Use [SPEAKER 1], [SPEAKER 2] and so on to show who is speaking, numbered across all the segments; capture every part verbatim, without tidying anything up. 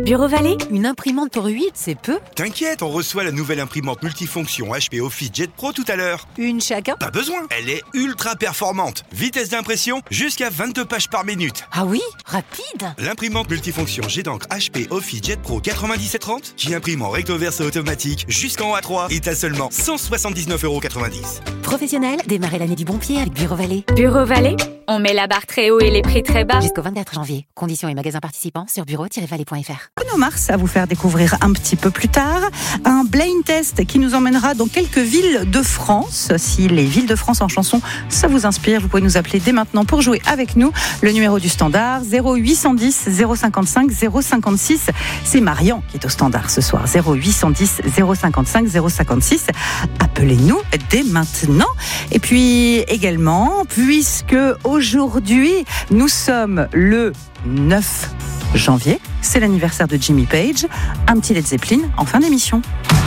[SPEAKER 1] Bureau Vallée, une imprimante pour huit, c'est peu.
[SPEAKER 2] T'inquiète, on reçoit la nouvelle imprimante multifonction H P OfficeJet Pro tout à l'heure.
[SPEAKER 1] Une chacun?
[SPEAKER 2] Pas besoin, elle est ultra performante. Vitesse d'impression, jusqu'à vingt-deux pages par minute.
[SPEAKER 1] Ah oui, rapide.
[SPEAKER 2] L'imprimante multifonction Jet d'encre H P OfficeJet Pro quatre-vingt-dix trente, qui imprime en recto verso automatique jusqu'en A trois, est à seulement cent soixante-dix-neuf euros quatre-vingt-dix.
[SPEAKER 1] Professionnel, démarrez l'année du bon pied avec Bureau Vallée.
[SPEAKER 3] Bureau Vallée, on met la barre très haut et les prix très bas.
[SPEAKER 1] Jusqu'au vingt-quatre janvier. Conditions et magasins participants sur bureau tiret vallée point f r.
[SPEAKER 4] Bruno Mars à vous faire découvrir un petit peu plus tard un blind test qui nous emmènera dans quelques villes de France. Si les villes de France en chanson, ça vous inspire, vous pouvez nous appeler dès maintenant pour jouer avec nous. Le numéro du standard zéro huit cent dix zéro cinquante-cinq zéro cinquante-six. C'est Marian qui est au standard ce soir. zéro huit cent dix zéro cinquante-cinq zéro cinquante-six. Appelez-nous dès maintenant. Et puis également, puisque aujourd'hui nous sommes le neuf janvier, c'est l'anniversaire de Jimmy Page, un petit Led Zeppelin en fin d'émission.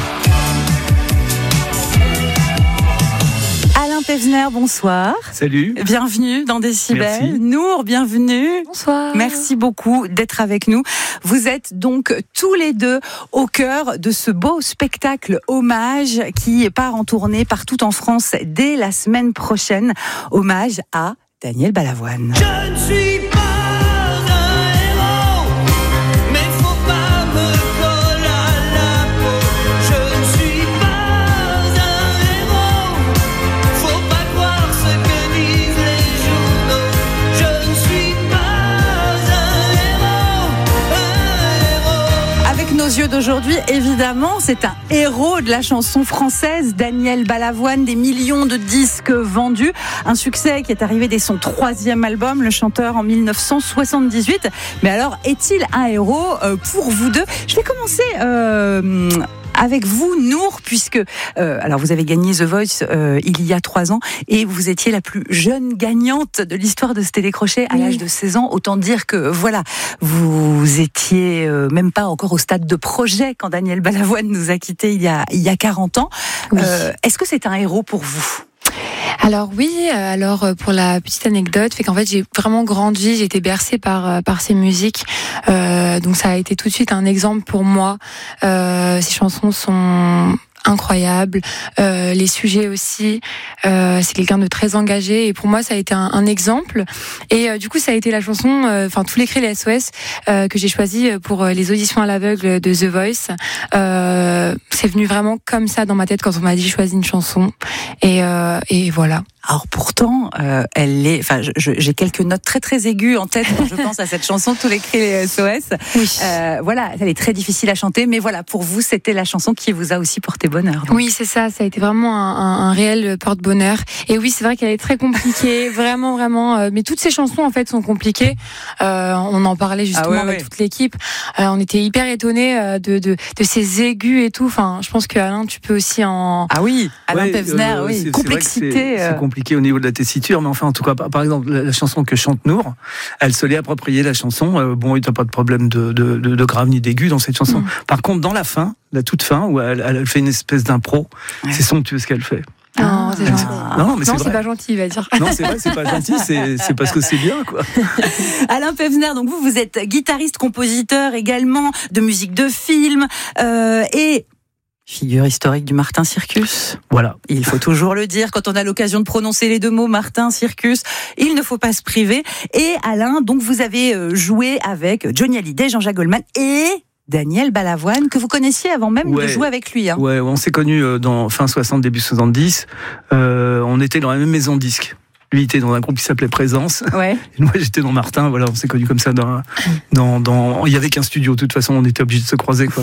[SPEAKER 4] Alain Pevzner, bonsoir.
[SPEAKER 5] Salut.
[SPEAKER 4] Bienvenue dans Décibel.
[SPEAKER 5] Merci.
[SPEAKER 4] Nour, bienvenue.
[SPEAKER 3] Bonsoir.
[SPEAKER 4] Merci beaucoup d'être avec nous. Vous êtes donc tous les deux au cœur de ce beau spectacle hommage qui part en tournée partout en France dès la semaine prochaine. Hommage à Daniel Balavoine.
[SPEAKER 6] Je ne suis pas un héros, mais faut pas me coller à la peau. Je ne suis pas un héros, faut pas croire ce que disent les journaux. Je ne suis pas un héros, un héros.
[SPEAKER 4] Avec nos yeux d'aujourd'hui, évidemment, c'est un héros de la chanson française, Daniel Balavoine, des millions de disques vendus, un succès qui est arrivé dès son troisième album, Le Chanteur, en dix-neuf cent soixante-dix-huit. Mais alors, est-il un héros euh, pour vous deux ? Je vais commencer euh, avec vous, Nour, puisque euh, alors vous avez gagné The Voice euh, il y a trois ans et vous étiez la plus jeune gagnante de l'histoire de ce télécrochet à oui. l'âge de seize ans. Autant dire que voilà, vous étiez euh, même pas encore au stade de projet quand Daniel Balavoine nous a quittés il y a il y a quarante ans. Oui. Euh, est-ce que c'est un héros pour vous ?
[SPEAKER 7] Alors oui, alors pour la petite anecdote, fait qu'en fait j'ai vraiment grandi, j'ai été bercée par par ces musiques, euh, donc ça a été tout de suite un exemple pour moi. Euh, ces chansons sont incroyable, euh, les sujets aussi, euh, c'est quelqu'un de très engagé et pour moi ça a été un, un exemple et euh, du coup ça a été la chanson, enfin euh, tous les cris, les S O S euh, que j'ai choisi pour euh, les auditions à l'aveugle de The Voice. Euh, c'est venu vraiment comme ça dans ma tête quand on m'a dit choisis une chanson et, euh, et voilà.
[SPEAKER 4] Alors pourtant, euh, elle est, enfin, je, je, j'ai quelques notes très très aiguës en tête quand je pense à cette chanson, tous les cris, les S O S.
[SPEAKER 7] Oui.
[SPEAKER 4] Euh, voilà, elle est très difficile à chanter, mais voilà, pour vous, c'était la chanson qui vous a aussi porté bonheur. Donc.
[SPEAKER 7] Oui, c'est ça, ça a été vraiment un, un, un réel porte-bonheur. Et oui, c'est vrai qu'elle est très compliquée, vraiment, vraiment. Euh, mais toutes ces chansons en fait sont compliquées. Euh, on en parlait justement ah ouais, avec ouais. toute l'équipe. Euh, on était hyper étonnés euh, de, de de ces aigus et tout. Enfin, je pense que Alain, tu peux aussi en.
[SPEAKER 4] Ah oui, Alain ouais, Pevzner, euh, oui,
[SPEAKER 5] c'est,
[SPEAKER 4] complexité.
[SPEAKER 5] C'est, c'est compliqué au niveau de la tessiture, mais enfin, en tout cas, par exemple, la, la chanson que chante Nour, elle se l'est appropriée la chanson. Euh, bon, il n'y a pas de problème de, de, de, de grave ni d'aigu dans cette chanson. Mmh. Par contre, dans la fin, la toute fin, où elle, elle fait une espèce d'impro, ouais. c'est somptueux ce qu'elle fait.
[SPEAKER 7] Non, c'est gentil.
[SPEAKER 5] Non, mais
[SPEAKER 7] non,
[SPEAKER 5] c'est,
[SPEAKER 7] c'est pas gentil, il va dire.
[SPEAKER 5] Non, c'est vrai, c'est pas gentil, c'est, c'est parce que c'est bien, quoi.
[SPEAKER 4] Alain Pevzner, donc vous, vous êtes guitariste, compositeur également de musique de film, euh, et figure historique du Martin Circus.
[SPEAKER 5] Voilà.
[SPEAKER 4] Il faut toujours le dire quand on a l'occasion de prononcer les deux mots Martin Circus. Il ne faut pas se priver. Et Alain, donc vous avez joué avec Johnny Hallyday, Jean-Jacques Goldman et Daniel Balavoine, que vous connaissiez avant même ouais, de jouer avec lui. Hein.
[SPEAKER 5] Ouais, on s'est connus dans fin soixante, début soixante-dix. Euh, on était dans la même maison de disques. Lui était dans un groupe qui s'appelait Présence.
[SPEAKER 4] Ouais.
[SPEAKER 5] Et moi j'étais dans Martin. Voilà, on s'est connus comme ça. Dans, dans, dans, il y avait qu'un studio. De toute façon, on était obligés de se croiser, quoi.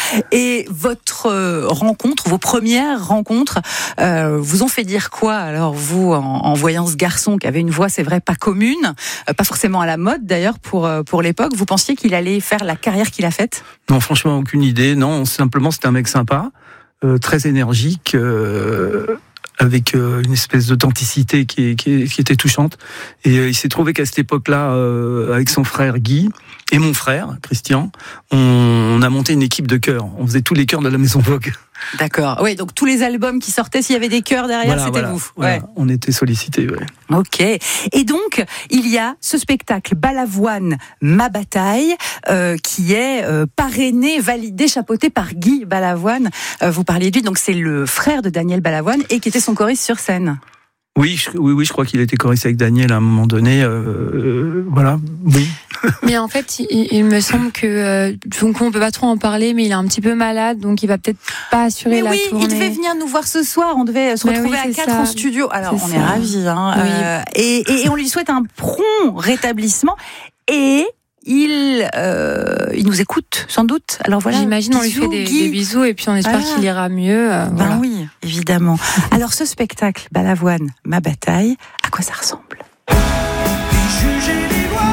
[SPEAKER 4] Et votre euh, rencontre, vos premières rencontres, euh, vous ont fait dire quoi alors vous en, en voyant ce garçon qui avait une voix, c'est vrai, pas commune, euh, pas forcément à la mode d'ailleurs pour euh, pour l'époque. Vous pensiez qu'il allait faire la carrière qu'il a faite ?
[SPEAKER 5] Non, franchement, aucune idée. Non, simplement c'était un mec sympa, euh, très énergique. Euh... avec euh, une espèce d'authenticité qui, est, qui, est, qui était touchante. Et euh, il s'est trouvé qu'à cette époque-là, euh, avec son frère Guy, et mon frère, Christian, on, on a monté une équipe de chœurs. On faisait tous les chœurs de la Maison Vogue.
[SPEAKER 4] D'accord. Oui, donc tous les albums qui sortaient, s'il y avait des chœurs derrière,
[SPEAKER 5] Voilà,
[SPEAKER 4] c'était
[SPEAKER 5] voilà,
[SPEAKER 4] vous.
[SPEAKER 5] voilà.
[SPEAKER 4] Ouais.
[SPEAKER 5] On était sollicités. Ouais.
[SPEAKER 4] Ok. Et donc, il y a ce spectacle Balavoine, ma bataille, euh, qui est euh, parrainé, validé, chapeauté par Guy Balavoine. Euh, vous parliez de lui, donc c'est le frère de Daniel Balavoine et qui était son choriste sur scène.
[SPEAKER 5] Oui, je, oui, oui, je crois qu'il était choriste avec Daniel à un moment donné. Euh, euh, voilà, oui.
[SPEAKER 7] Mais en fait, il, il me semble que euh, donc on peut pas trop en parler, mais il est un petit peu malade, donc il va peut-être pas assurer
[SPEAKER 4] Mais
[SPEAKER 7] la
[SPEAKER 4] oui,
[SPEAKER 7] tournée.
[SPEAKER 4] il devait venir nous voir ce soir. On devait se
[SPEAKER 7] Mais
[SPEAKER 4] retrouver
[SPEAKER 7] oui,
[SPEAKER 4] à
[SPEAKER 7] c'est
[SPEAKER 4] quatre
[SPEAKER 7] ça.
[SPEAKER 4] en studio. Alors,
[SPEAKER 7] C'est
[SPEAKER 4] on
[SPEAKER 7] ça.
[SPEAKER 4] est ravis. Hein.
[SPEAKER 7] Oui.
[SPEAKER 4] Euh, et, et, et on lui souhaite un prompt rétablissement. Et il, euh, il nous écoute, sans doute. Alors voilà.
[SPEAKER 7] J'imagine, on lui
[SPEAKER 4] bisous,
[SPEAKER 7] fait des,
[SPEAKER 4] Guy.
[SPEAKER 7] des bisous et puis on espère
[SPEAKER 4] Voilà.
[SPEAKER 7] qu'il ira mieux. euh,
[SPEAKER 4] Ben
[SPEAKER 7] voilà.
[SPEAKER 4] oui, évidemment. Alors ce spectacle, Balavoine, ma bataille, à quoi ça ressemble?
[SPEAKER 6] Juger les lois,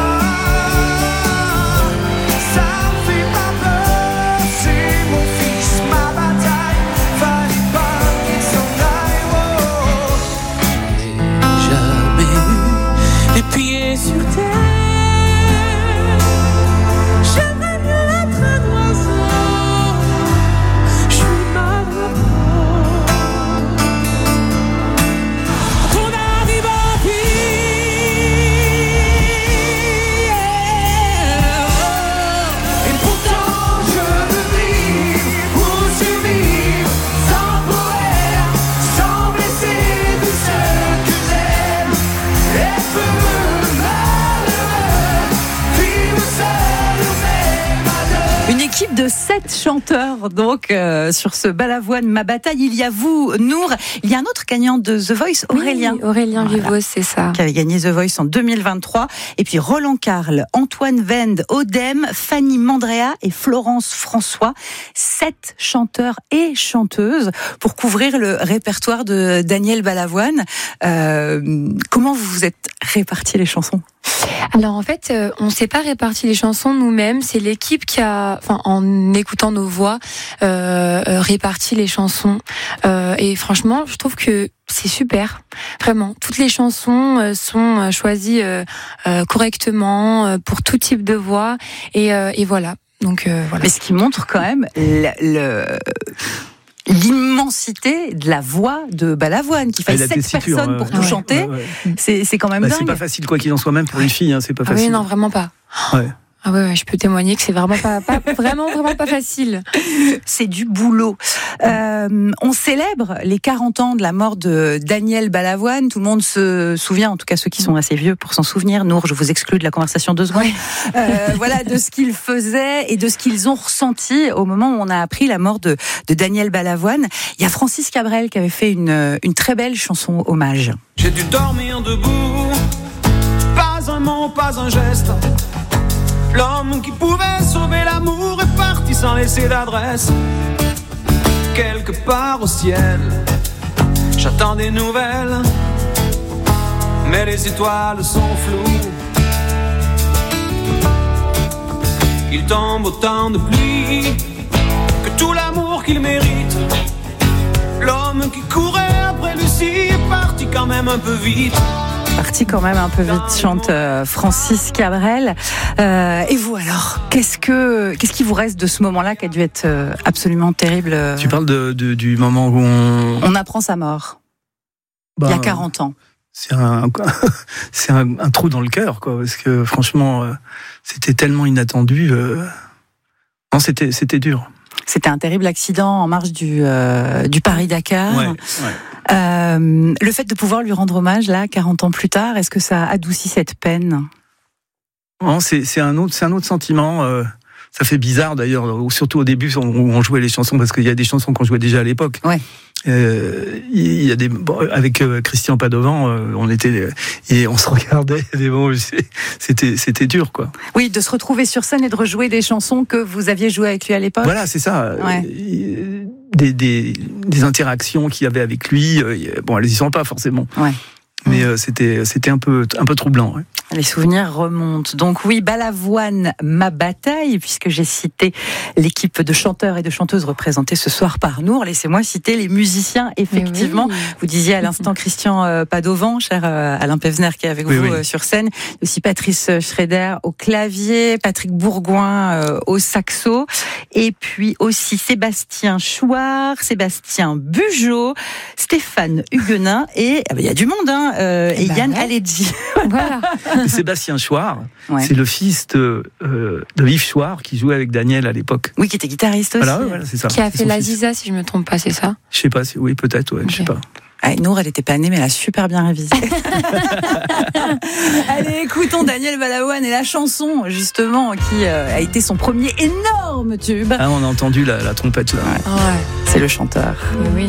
[SPEAKER 6] ça me fait pas peur. C'est mon fils, ma bataille. Fallait pas qu'il s'en aille. Oh. J'ai jamais eu les pieds sur terre. J'aimerais mieux être un oiseau. Je suis malheureux. On arrive à et pourtant je me vis pour survivre sans poète, sans blesser tous ceux que j'aime. Être malheureux, vivre seul ou même à deux.
[SPEAKER 4] Une équipe de sept chanteurs, donc, euh, sur ce Balavoine, ma bataille. Il y a vous, Nour. Il y a un autre gagnant de The Voice, Aurélien.
[SPEAKER 7] Oui, Aurélien
[SPEAKER 4] Voilà.
[SPEAKER 7] Vivos, c'est ça.
[SPEAKER 4] Qui avait gagné The Voice en deux mille vingt-trois. Et puis Roland Carle, Antoine Wende, Odem, Fanny Mandrea et Florence François. Sept chanteurs et chanteuses pour couvrir le répertoire de Daniel Balavoine. Euh, comment vous vous êtes répartis les chansons?
[SPEAKER 7] Alors en fait, euh, on s'est pas réparti les chansons nous-mêmes. C'est l'équipe qui a, enfin, en écoutant nos voix, euh, euh, réparti les chansons. Euh, et franchement, je trouve que c'est super. Vraiment, toutes les chansons euh, sont euh, choisies euh, euh, correctement euh, pour tout type de voix. Et, euh, et voilà. Donc euh, voilà.
[SPEAKER 4] Mais ce qui montre quand même le, le- l'immensité de la voix de Balavoine, qui fait
[SPEAKER 5] Et la
[SPEAKER 4] sept
[SPEAKER 5] tessiture,
[SPEAKER 4] personnes
[SPEAKER 5] ouais,
[SPEAKER 4] pour
[SPEAKER 5] ouais,
[SPEAKER 4] tout
[SPEAKER 7] ouais,
[SPEAKER 4] chanter.
[SPEAKER 5] ouais, ouais.
[SPEAKER 4] C'est, c'est quand même
[SPEAKER 5] Bah,
[SPEAKER 4] dingue.
[SPEAKER 5] c'est pas facile, quoi qu'il en soit, même pour une fille, hein, c'est pas
[SPEAKER 7] Ah oui,
[SPEAKER 5] facile.
[SPEAKER 7] non, vraiment pas.
[SPEAKER 5] Ouais.
[SPEAKER 7] Ah ouais, ouais, je peux témoigner que c'est vraiment pas, pas vraiment, vraiment pas facile.
[SPEAKER 4] C'est du boulot. Euh, on célèbre les quarante ans de la mort de Daniel Balavoine. Tout le monde se souvient, en tout cas ceux qui sont assez vieux pour s'en souvenir. Nour, je vous exclus de la conversation deux secondes. Euh, voilà, de ce qu'ils faisaient et de ce qu'ils ont ressenti au moment où on a appris la mort de, de Daniel Balavoine. Il y a Francis Cabrel qui avait fait une, une très belle chanson hommage.
[SPEAKER 6] J'ai dû dormir debout, pas un mot, pas un geste. L'homme qui pouvait sauver l'amour est parti sans laisser d'adresse. Quelque part au ciel, j'attends des nouvelles, mais les étoiles sont floues. Il tombe autant de pluie que tout l'amour qu'il mérite. L'homme qui courait après Lucie est parti quand même un peu vite.
[SPEAKER 4] Parti quand même un peu vite, chante euh, Francis Cabrel. Euh, et vous alors, qu'est-ce que qu'est-ce qui vous reste de ce moment-là qui a dû être euh, absolument terrible euh,
[SPEAKER 5] Tu parles de, de- du moment où on.
[SPEAKER 4] On apprend sa mort,
[SPEAKER 5] bah,
[SPEAKER 4] il y a quarante ans.
[SPEAKER 5] C'est un, c'est un, un trou dans le cœur, quoi, parce que franchement, euh, c'était tellement inattendu. Euh... Non, c'était, c'était dur.
[SPEAKER 4] C'était un terrible accident en marge du, euh, du Paris-Dakar.
[SPEAKER 5] Ouais, ouais.
[SPEAKER 4] Euh, le fait de pouvoir lui rendre hommage, là, quarante ans plus tard, est-ce que ça adoucit cette peine ?
[SPEAKER 5] Non, c'est, c'est un autre, c'est un autre sentiment. Euh, ça fait bizarre d'ailleurs, surtout au début où on jouait les chansons, parce qu'il y a des chansons qu'on jouait déjà à l'époque.
[SPEAKER 4] Ouais.
[SPEAKER 5] Euh, il y a des bon, avec euh, Christian Padovan, euh, on était et on se regardait. Mais bon, c'était c'était dur, quoi.
[SPEAKER 4] Oui, de se retrouver sur scène et de rejouer des chansons que vous aviez jouées avec lui à l'époque.
[SPEAKER 5] Voilà, c'est ça.
[SPEAKER 4] Ouais.
[SPEAKER 5] Euh, Des, des, des interactions qu'il y avait avec lui. Euh, bon, elles y sont pas forcément.
[SPEAKER 4] Ouais.
[SPEAKER 5] Mais euh, c'était c'était un peu un peu troublant. Ouais.
[SPEAKER 4] Les souvenirs remontent. Donc oui, Balavoine, ma bataille, puisque j'ai cité l'équipe de chanteurs et de chanteuses représentée ce soir par Nour. Laissez-moi citer les musiciens, effectivement. Oui. Vous disiez à l'instant Christian Padovan, cher Alain Pevsner qui est avec oui, vous oui. sur scène. Aussi Patrice Schrader au clavier, Patrick Bourgoin au saxo, et puis aussi Sébastien Chouard, Sébastien Bugeaud, Stéphane Huguenin, et il y a du monde, hein, euh, et, et bah Yann ouais. Aledji.
[SPEAKER 7] Voilà.
[SPEAKER 5] Sébastien Chouard, ouais. c'est le fils de, euh, de Yves Chouard qui jouait avec Daniel à l'époque.
[SPEAKER 4] Oui, qui était guitariste aussi.
[SPEAKER 5] Voilà, voilà, c'est ça.
[SPEAKER 7] Qui a fait la Ziza, si je me trompe pas, c'est ça?
[SPEAKER 5] Je sais pas, si, oui, peut-être, ouais, okay. je sais pas.
[SPEAKER 4] Ah, Nour, elle n'était pas née, mais elle a super bien révisé. Allez, écoutons Daniel Balavoine et la chanson, justement, qui euh, a été son premier énorme tube.
[SPEAKER 5] Ah, on a entendu la, la trompette, là.
[SPEAKER 4] Ouais. Ouais. C'est le chanteur.
[SPEAKER 7] Oui.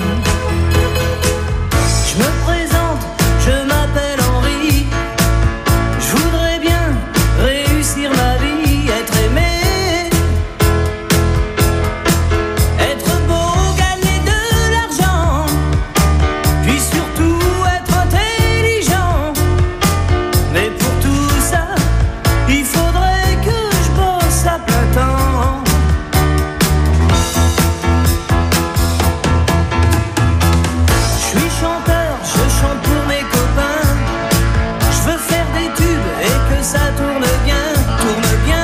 [SPEAKER 6] Je me présente, je m'appelle Henri. Je voudrais bien réussir ma vie, être aimé, être beau, gagner de l'argent, puis surtout être intelligent. Mais pour tout ça, il faudrait que je bosse à plein temps. Je suis chanteur, je chante pour mes copains. Je veux faire des tubes et que ça tourne bien, tourne bien.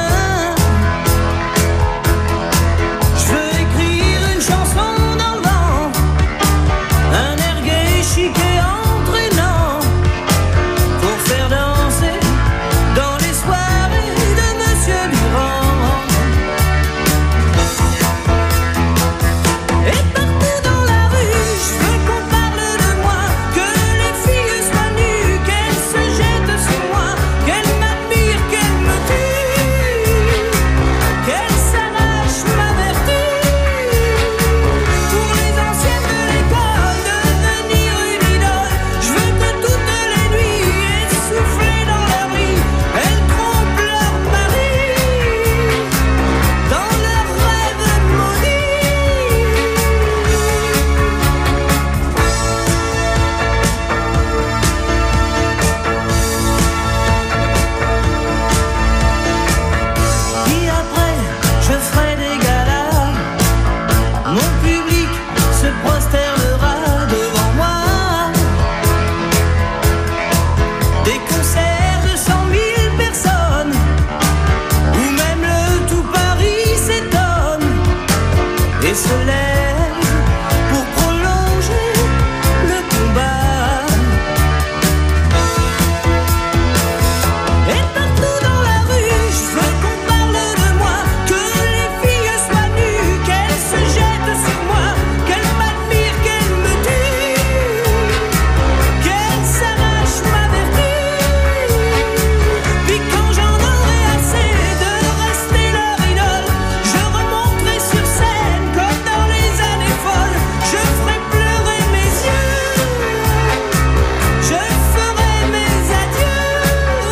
[SPEAKER 6] Je veux écrire une chanson dans le vent, un air gai, chic et entraînant, pour faire danser dans les soirées de Monsieur Durand. Et partout dans la rue, je veux qu'on parle de moi, que les filles soient nues, qu'elles se jettent sur moi, qu'elles m'admirent, qu'elles me tuent, qu'elles s'arrachent ma vertu. Pour les anciennes de l'école, devenir une idole. Je veux que toutes les nuits, essoufflées dans leur lit, elles trompent leur mari dans leurs rêves maudits. Puis après, je ferai des galas. Mon public se prosternera devant moi. Des concerts de cent mille personnes, où même le tout Paris s'étonne et se lève pour prolonger le combat. Et partout dans la rue, je veux qu'on parle de moi, que les filles soient nues, qu'elles se jettent sur moi, qu'elles m'admirent, qu'elles me tuent, qu'elles s'arrachent ma vertu. Puis quand j'en aurai assez de rester leur idole, je remonterai sur scène comme dans les années folles. Je ferai pleurer mes yeux, je ferai mes adieux.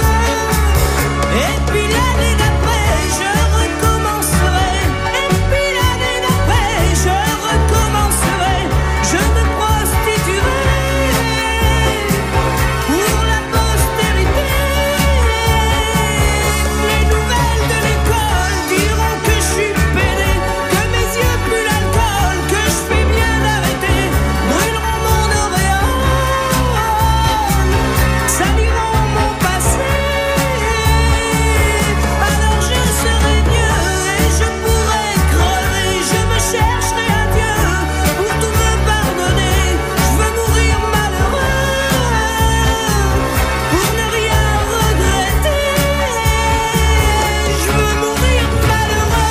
[SPEAKER 6] Et puis l'année d'après, je recommencerai. Et puis l'année d'après, je recommencerai. Je me prostituerai pour la postérité. Les nouvelles de l'école diront que je suis pédé, que mes yeux puent l'alcool, que je fais bien d'arrêter. Brûleront mon auréole, saliront mon passé. Alors je serai mieux et je pourrai crever. Je me chercherai à Dieu pour tout me pardonner. Je veux mourir malheureux pour ne rien regretter. Je veux mourir malheureux.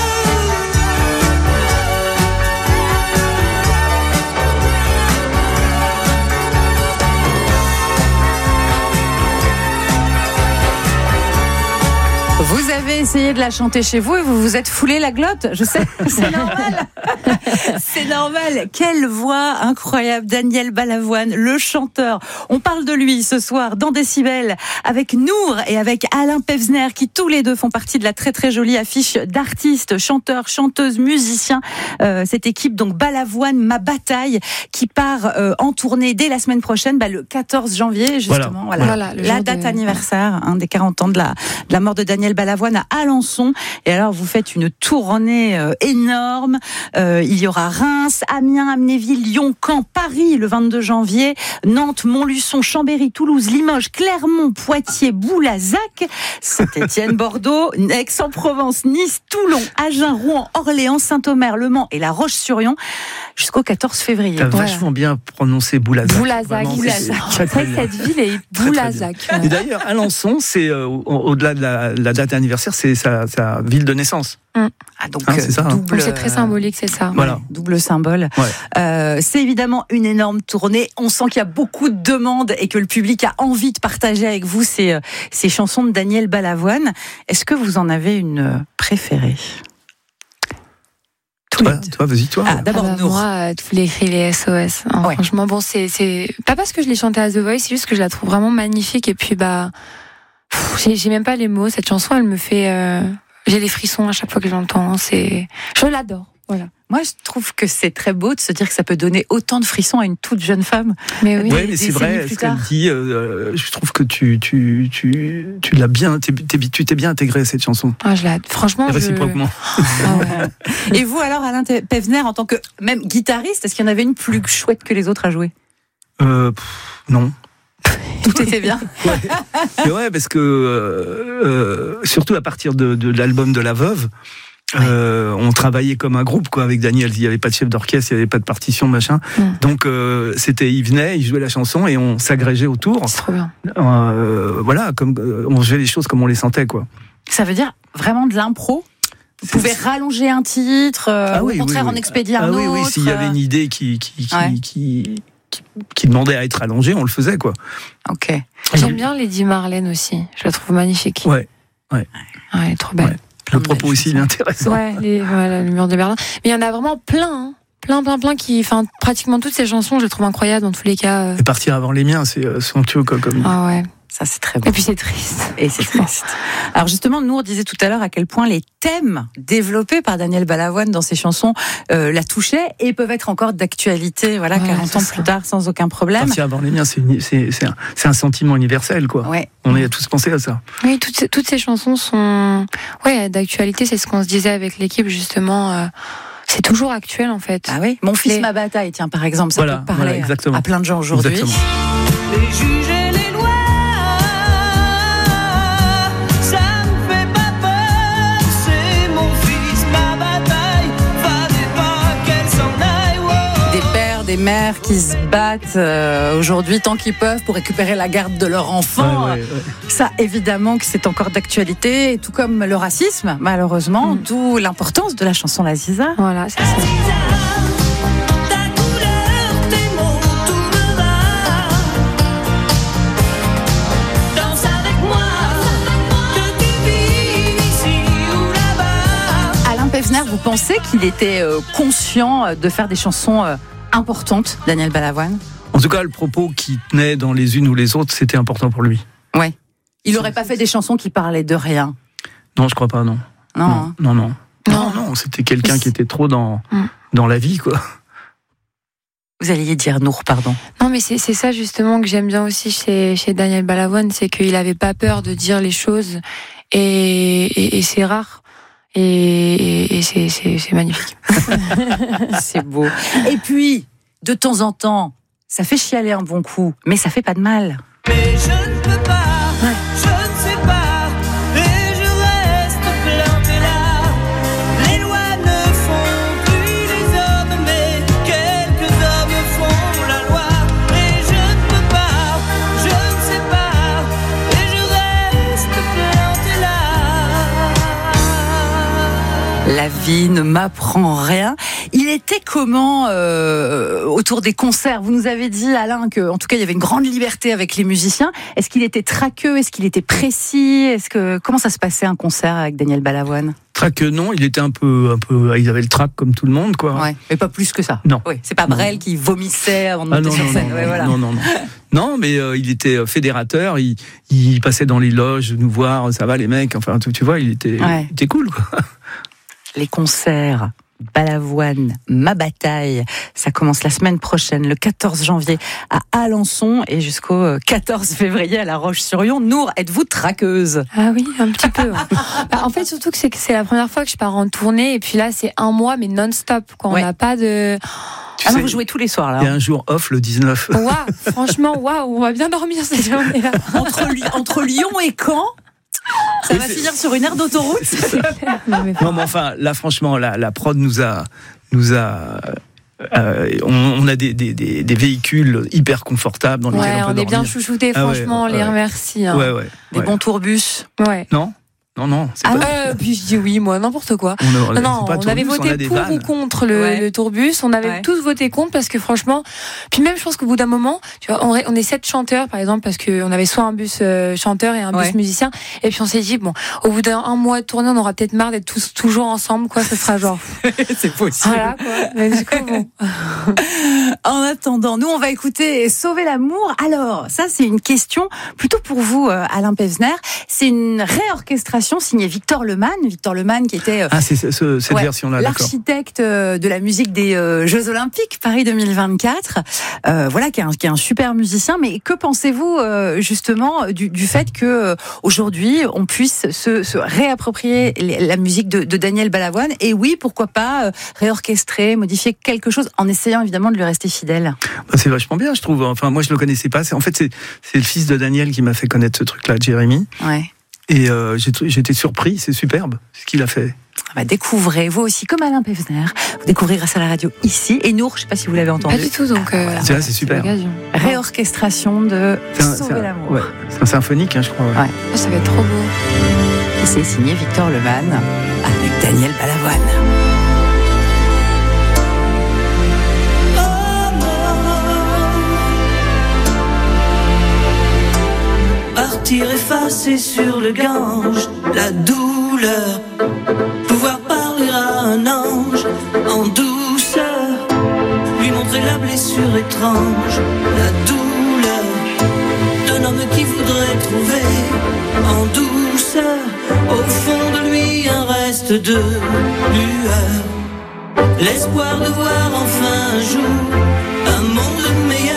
[SPEAKER 4] Vous avez essayé de la chanter chez vous et vous vous êtes foulé la glotte, je sais, c'est normal. C'est normal. Quelle voix incroyable, Daniel Balavoine, le chanteur. On parle de lui ce soir dans Décibel avec Nour et avec Alain Pevzner qui tous les deux font partie de la très très jolie affiche d'artistes, chanteurs, chanteuses, musiciens. Euh, cette équipe donc Balavoine, ma bataille, qui part euh, en tournée dès la semaine prochaine, bah, le quatorze janvier justement. Voilà,
[SPEAKER 7] Voilà. Voilà, le
[SPEAKER 4] la
[SPEAKER 7] jour
[SPEAKER 4] date
[SPEAKER 7] de-
[SPEAKER 4] anniversaire hein, des quarante ans de la, de la mort de Daniel Balavoine à Alençon. Et alors vous faites une tournée euh, énorme. Euh, il y aura Reims, Amiens, Amnéville, Lyon, Caen, Paris le vingt-deux janvier, Nantes, Montluçon, Chambéry, Toulouse, Limoges, Clermont, Poitiers, Boulazac, Saint-Étienne, Bordeaux, Aix-en-Provence, Nice, Toulon, Agen, Rouen, Orléans, Saint-Omer, Le Mans et La Roche-sur-Yon jusqu'au quatorze février.
[SPEAKER 5] T'as
[SPEAKER 7] Voilà.
[SPEAKER 5] vachement bien prononcé Boulazac.
[SPEAKER 7] Boulazac.
[SPEAKER 5] Vraiment,
[SPEAKER 7] Boulazac.
[SPEAKER 5] c'est très, très
[SPEAKER 7] C'est
[SPEAKER 5] bien.
[SPEAKER 7] vrai que cette ville est
[SPEAKER 5] Très, très
[SPEAKER 7] Boulazac.
[SPEAKER 5] Et d'ailleurs, Alençon, c'est euh, au- au-delà de la, la date anniversaire, c'est sa, sa ville de naissance.
[SPEAKER 4] Ah, donc,
[SPEAKER 5] Hein, c'est ça, hein.
[SPEAKER 4] double,
[SPEAKER 7] Donc c'est très symbolique, c'est ça.
[SPEAKER 5] Voilà.
[SPEAKER 4] double symbole.
[SPEAKER 5] Ouais.
[SPEAKER 4] Euh, c'est évidemment une énorme tournée. On sent qu'il y a beaucoup de demandes et que le public a envie de partager avec vous ces, euh, ces chansons de Daniel Balavoine. Est-ce que vous en avez une euh, préférée? Tous
[SPEAKER 5] Toi,
[SPEAKER 4] les deux.
[SPEAKER 5] toi, vas-y, toi.
[SPEAKER 4] Ah, d'abord,
[SPEAKER 7] Ah bah,
[SPEAKER 4] Nour.
[SPEAKER 7] moi, euh, tous les cris, les S O S. hein.
[SPEAKER 4] Ouais.
[SPEAKER 7] Franchement, bon, c'est, c'est pas parce que je l'ai chanté à The Voice, c'est juste que je la trouve vraiment magnifique. Et puis, bah, pff, j'ai, j'ai même pas les mots. Cette chanson, elle me fait, euh, j'ai des frissons à chaque fois que je l'entends. C'est, je l'adore. Voilà.
[SPEAKER 4] Moi, je trouve que c'est très beau de se dire que ça peut donner autant de frissons à une toute jeune femme.
[SPEAKER 7] Mais oui.
[SPEAKER 5] Ouais,
[SPEAKER 4] des
[SPEAKER 5] mais c'est
[SPEAKER 4] décennies
[SPEAKER 5] vrai,
[SPEAKER 4] plus
[SPEAKER 5] ce qu'elle
[SPEAKER 4] tard.
[SPEAKER 5] dit, euh, je trouve que tu, tu, tu, tu l'as bien, t'es, t'es- tu t'es bien intégré à cette chanson.
[SPEAKER 7] Ah, je l'adore. Franchement, je...
[SPEAKER 5] Réciproquement.
[SPEAKER 7] Ah ouais.
[SPEAKER 4] Et vous, alors, Alain Pevzner, en tant que même guitariste, est-ce qu'il y en avait une plus chouette que les autres à jouer?
[SPEAKER 5] Euh, pff, non.
[SPEAKER 4] Tout était bien.
[SPEAKER 5] Ouais. Mais ouais, parce que euh, euh, surtout à partir de, de l'album de La Veuve, euh, on travaillait comme un groupe quoi avec Daniel. Il n'y avait pas de chef d'orchestre, il n'y avait pas de partition, machin.
[SPEAKER 7] Mm.
[SPEAKER 5] Donc euh, c'était, il venait, il jouait la chanson et on s'agrégeait autour.
[SPEAKER 7] C'est trop bien.
[SPEAKER 5] Euh, voilà, comme euh, on faisait les choses comme on les sentait quoi.
[SPEAKER 4] Ça veut dire vraiment de l'impro? Vous
[SPEAKER 5] C'est-
[SPEAKER 4] pouvez rallonger un titre, euh,
[SPEAKER 5] Ah
[SPEAKER 4] ou
[SPEAKER 5] oui,
[SPEAKER 4] au contraire
[SPEAKER 5] oui, oui.
[SPEAKER 4] en expédier
[SPEAKER 5] Ah
[SPEAKER 4] un
[SPEAKER 5] oui,
[SPEAKER 4] autre.
[SPEAKER 5] oui, s'il y avait une idée qui qui qui,
[SPEAKER 4] Ouais.
[SPEAKER 5] qui, qui, qui demandait à être allongée, on le faisait quoi.
[SPEAKER 4] Ok.
[SPEAKER 7] J'aime bien Lady Marlène aussi. Je la trouve magnifique.
[SPEAKER 5] Ouais.
[SPEAKER 7] Ah, elle est trop belle.
[SPEAKER 5] Ouais. Le propos aussi il est intéressant.
[SPEAKER 7] Ouais, les, voilà, le mur de Berlin. Mais il y en a vraiment plein, hein. plein, plein, plein qui, enfin, pratiquement toutes ces chansons, je les trouve incroyables dans tous les cas. euh.
[SPEAKER 5] Et partir avant les miens, c'est euh, somptueux quoi, comme.
[SPEAKER 7] Ah ouais.
[SPEAKER 4] Ça, c'est très beau.
[SPEAKER 7] Et puis c'est triste.
[SPEAKER 4] Et c'est triste. Alors justement, Nour disait tout à l'heure à quel point les thèmes développés par Daniel Balavoine dans ses chansons euh, la touchaient et peuvent être encore d'actualité, voilà,
[SPEAKER 7] Ouais,
[SPEAKER 4] quarante
[SPEAKER 7] c'est
[SPEAKER 4] ans
[SPEAKER 7] ça.
[SPEAKER 4] plus tard, sans aucun problème.
[SPEAKER 5] Partir avant les miens, c'est, une- c'est, c'est, un, c'est un sentiment universel, quoi.
[SPEAKER 4] Ouais.
[SPEAKER 5] On y a tous pensé à ça.
[SPEAKER 7] Oui, toutes ces, toutes ces chansons sont, ouais, d'actualité. C'est ce qu'on se disait avec l'équipe justement. euh, C'est toujours actuel en fait.
[SPEAKER 4] Ah oui. Mon fils,
[SPEAKER 7] Les-
[SPEAKER 4] ma bataille, tiens, par exemple, ça
[SPEAKER 5] Voilà,
[SPEAKER 4] peut parler
[SPEAKER 5] voilà, exactement.
[SPEAKER 4] à plein de gens aujourd'hui.
[SPEAKER 5] Exactement.
[SPEAKER 6] Les juges et les lois, ça me fait pas peur. C'est mon fils, ma bataille. Fallait pas qu'elle s'en aille. wow.
[SPEAKER 4] Des pères, des mères qui se battent euh, aujourd'hui tant qu'ils peuvent pour récupérer la garde de leur enfant.
[SPEAKER 5] Ouais, ouais, ouais.
[SPEAKER 4] Ça, évidemment, que c'est encore d'actualité, tout comme le racisme, malheureusement,
[SPEAKER 7] Mm.
[SPEAKER 4] d'où l'importance de la chanson La Ziza.
[SPEAKER 7] Voilà, c'est ça.
[SPEAKER 6] Ta couleur, tes mots, tout me va. Danse avec moi, que tu vives ici ou là-bas.
[SPEAKER 4] Alain Pevzner, vous pensez qu'il était euh, conscient euh, de faire des chansons euh, importantes, Daniel Balavoine?
[SPEAKER 5] En tout cas, le propos qui tenait dans les unes ou les autres, c'était important pour lui.
[SPEAKER 4] Ouais. Il n'aurait pas fait des chansons qui parlaient de rien.
[SPEAKER 5] Non, je crois pas, non.
[SPEAKER 4] Non. hein.
[SPEAKER 5] non, non.
[SPEAKER 7] Non.
[SPEAKER 5] Non, non, c'était quelqu'un qui était trop dans,
[SPEAKER 7] Mm.
[SPEAKER 5] dans la vie, quoi.
[SPEAKER 4] Vous alliez dire Nour, pardon.
[SPEAKER 7] Non, mais c'est c'est ça justement que j'aime bien aussi chez, chez Daniel Balavoine, c'est qu'il n'avait pas peur de dire les choses et, et, et c'est rare. Et, et, et c'est c'est- c'est magnifique.
[SPEAKER 4] C'est beau. Et puis, de temps en temps, ça fait chialer un bon coup, mais ça fait pas de mal.
[SPEAKER 6] Mais je ne peux pas, je ne sais pas, et je reste planté là. Les lois ne font plus les hommes, mais quelques hommes font la loi. Et je ne peux pas, je ne sais pas, et je reste planté là.
[SPEAKER 4] La vie ne m'apprend rien. Il était comment euh, autour des concerts? Vous nous avez dit, Alain, que en tout cas il y avait une grande liberté avec les musiciens. Est-ce qu'il était traqueux? Est-ce qu'il était précis? Est-ce que comment ça se passait un concert avec Daniel Balavoine?
[SPEAKER 5] Trac, non, il était un peu, un peu, il avait le trac comme tout le monde, quoi.
[SPEAKER 4] Ouais, mais pas plus que ça.
[SPEAKER 5] Non.
[SPEAKER 4] Oui, c'est pas Brel qui vomissait avant de
[SPEAKER 5] Ah
[SPEAKER 4] monter
[SPEAKER 5] non,
[SPEAKER 4] sur
[SPEAKER 5] non,
[SPEAKER 4] scène.
[SPEAKER 5] non,
[SPEAKER 4] Ouais,
[SPEAKER 5] non,
[SPEAKER 4] voilà.
[SPEAKER 5] non, non, non. Non, mais euh, il était fédérateur, il, il passait dans les loges nous voir, ça va les mecs, enfin, tu, tu vois, il était,
[SPEAKER 4] Ouais.
[SPEAKER 5] il était cool, quoi.
[SPEAKER 4] Les concerts Balavoine, Ma Bataille, ça commence la semaine prochaine, le quatorze janvier à Alençon et jusqu'au quatorze février à La Roche-sur-Yon. Nour, êtes-vous traqueuse?
[SPEAKER 7] Ah oui, un petit peu. Hein. Bah, en fait, surtout que c'est, que c'est la première fois que je pars en tournée et puis là, c'est un mois mais non-stop. Quoi. On
[SPEAKER 4] Ouais.
[SPEAKER 7] n'a pas de...
[SPEAKER 5] Tu
[SPEAKER 4] Ah non,
[SPEAKER 5] sais,
[SPEAKER 4] vous jouez tous les soirs là.
[SPEAKER 5] il y a un jour off le dix-neuf.
[SPEAKER 7] Waouh, franchement, waouh, on va bien dormir cette journée-là.
[SPEAKER 4] Entre, Li- entre Lyon et Caen, ça
[SPEAKER 5] Oui,
[SPEAKER 4] va
[SPEAKER 5] c'est-
[SPEAKER 4] finir sur une aire d'autoroute.
[SPEAKER 7] Non, mais
[SPEAKER 5] Non, mais enfin, là, franchement, la, la prod nous a, nous a, euh, on, on a des, des, des, des véhicules hyper confortables dans lesquels
[SPEAKER 7] ouais,
[SPEAKER 5] on peut
[SPEAKER 7] on est bien
[SPEAKER 5] dormir.
[SPEAKER 7] chouchoutés,
[SPEAKER 5] Ah ouais,
[SPEAKER 7] franchement, on les
[SPEAKER 5] ouais.
[SPEAKER 7] remercie. Hein.
[SPEAKER 5] Ouais, ouais.
[SPEAKER 4] Des
[SPEAKER 5] ouais.
[SPEAKER 4] bons tourbus.
[SPEAKER 7] Ouais.
[SPEAKER 5] Non, non, non. C'est
[SPEAKER 7] Ah
[SPEAKER 5] pas,
[SPEAKER 7] ouais, puis je dis oui, moi, n'importe quoi.
[SPEAKER 5] on a-
[SPEAKER 7] Non, non,
[SPEAKER 5] c'est pas
[SPEAKER 7] on avait
[SPEAKER 5] tourbus,
[SPEAKER 7] voté
[SPEAKER 5] a des
[SPEAKER 7] pour
[SPEAKER 5] vannes.
[SPEAKER 7] ou contre le,
[SPEAKER 4] Ouais.
[SPEAKER 7] le tourbus. On avait
[SPEAKER 4] Ouais.
[SPEAKER 7] tous voté contre parce que franchement, puis même je pense qu'au bout d'un moment, tu vois, on, est- on est sept chanteurs par exemple parce que on avait soit un bus euh, chanteur et un
[SPEAKER 4] Ouais.
[SPEAKER 7] bus musicien. Et puis on s'est dit bon, au bout d'un un mois de tournée, on aura peut-être marre d'être tous toujours ensemble, quoi. Ce sera genre
[SPEAKER 4] C'est possible.
[SPEAKER 7] voilà quoi. Mais du coup bon.
[SPEAKER 4] En attendant, nous, on va écouter Sauver l'amour. Alors, ça, c'est une question plutôt pour vous, euh, Alain Pevsner. C'est une réorchestration signée Victor Lemann. Victor Lemann qui était euh,
[SPEAKER 5] Ah, c'est ce- ce- cette
[SPEAKER 4] ouais,
[SPEAKER 5] version-là, d'accord.
[SPEAKER 4] l'architecte euh, de la musique des euh, Jeux Olympiques Paris deux mille vingt-quatre. Euh, voilà, qui est, un, qui est un super musicien. Mais que pensez-vous euh, justement du, du fait que euh, aujourd'hui on puisse se, se réapproprier les- la musique de, de Daniel Balavoine et oui, pourquoi pas euh, réorchestrer, modifier quelque chose en essayant évidemment de lui rester fidèle.
[SPEAKER 5] Bah, c'est vachement bien, je trouve. Enfin, moi, je le connaissais pas. C'est- En fait, c'est, c'est le fils de Daniel qui m'a fait connaître ce truc-là, Jérémy.
[SPEAKER 4] Ouais.
[SPEAKER 5] Et euh, j'ai tr- j'étais surpris. C'est superbe ce qu'il a fait.
[SPEAKER 4] Bah, découvrez, vous aussi, comme Alain Pevsner, vous découvrez grâce à la radio ici. Et Nour, je ne sais pas si vous l'avez entendu.
[SPEAKER 7] Pas du tout donc. Euh,
[SPEAKER 5] C'est, c'est super.
[SPEAKER 7] l'occasion.
[SPEAKER 4] Réorchestration de
[SPEAKER 5] C'est un,
[SPEAKER 4] Sauver
[SPEAKER 5] c'est un-
[SPEAKER 4] l'amour.
[SPEAKER 5] ouais, c'est un symphonique, hein, je crois. ouais.
[SPEAKER 4] Ouais.
[SPEAKER 7] Oh, ça va être trop beau.
[SPEAKER 4] Et c'est signé Victor Lemann avec Daniel Balavoine.
[SPEAKER 6] Partir effacé sur le Gange, la douleur, pouvoir parler à un ange en douceur, lui montrer la blessure étrange, la douleur d'un homme qui voudrait trouver en douceur, au fond de lui un reste de lueur, l'espoir de voir enfin un jour un monde meilleur.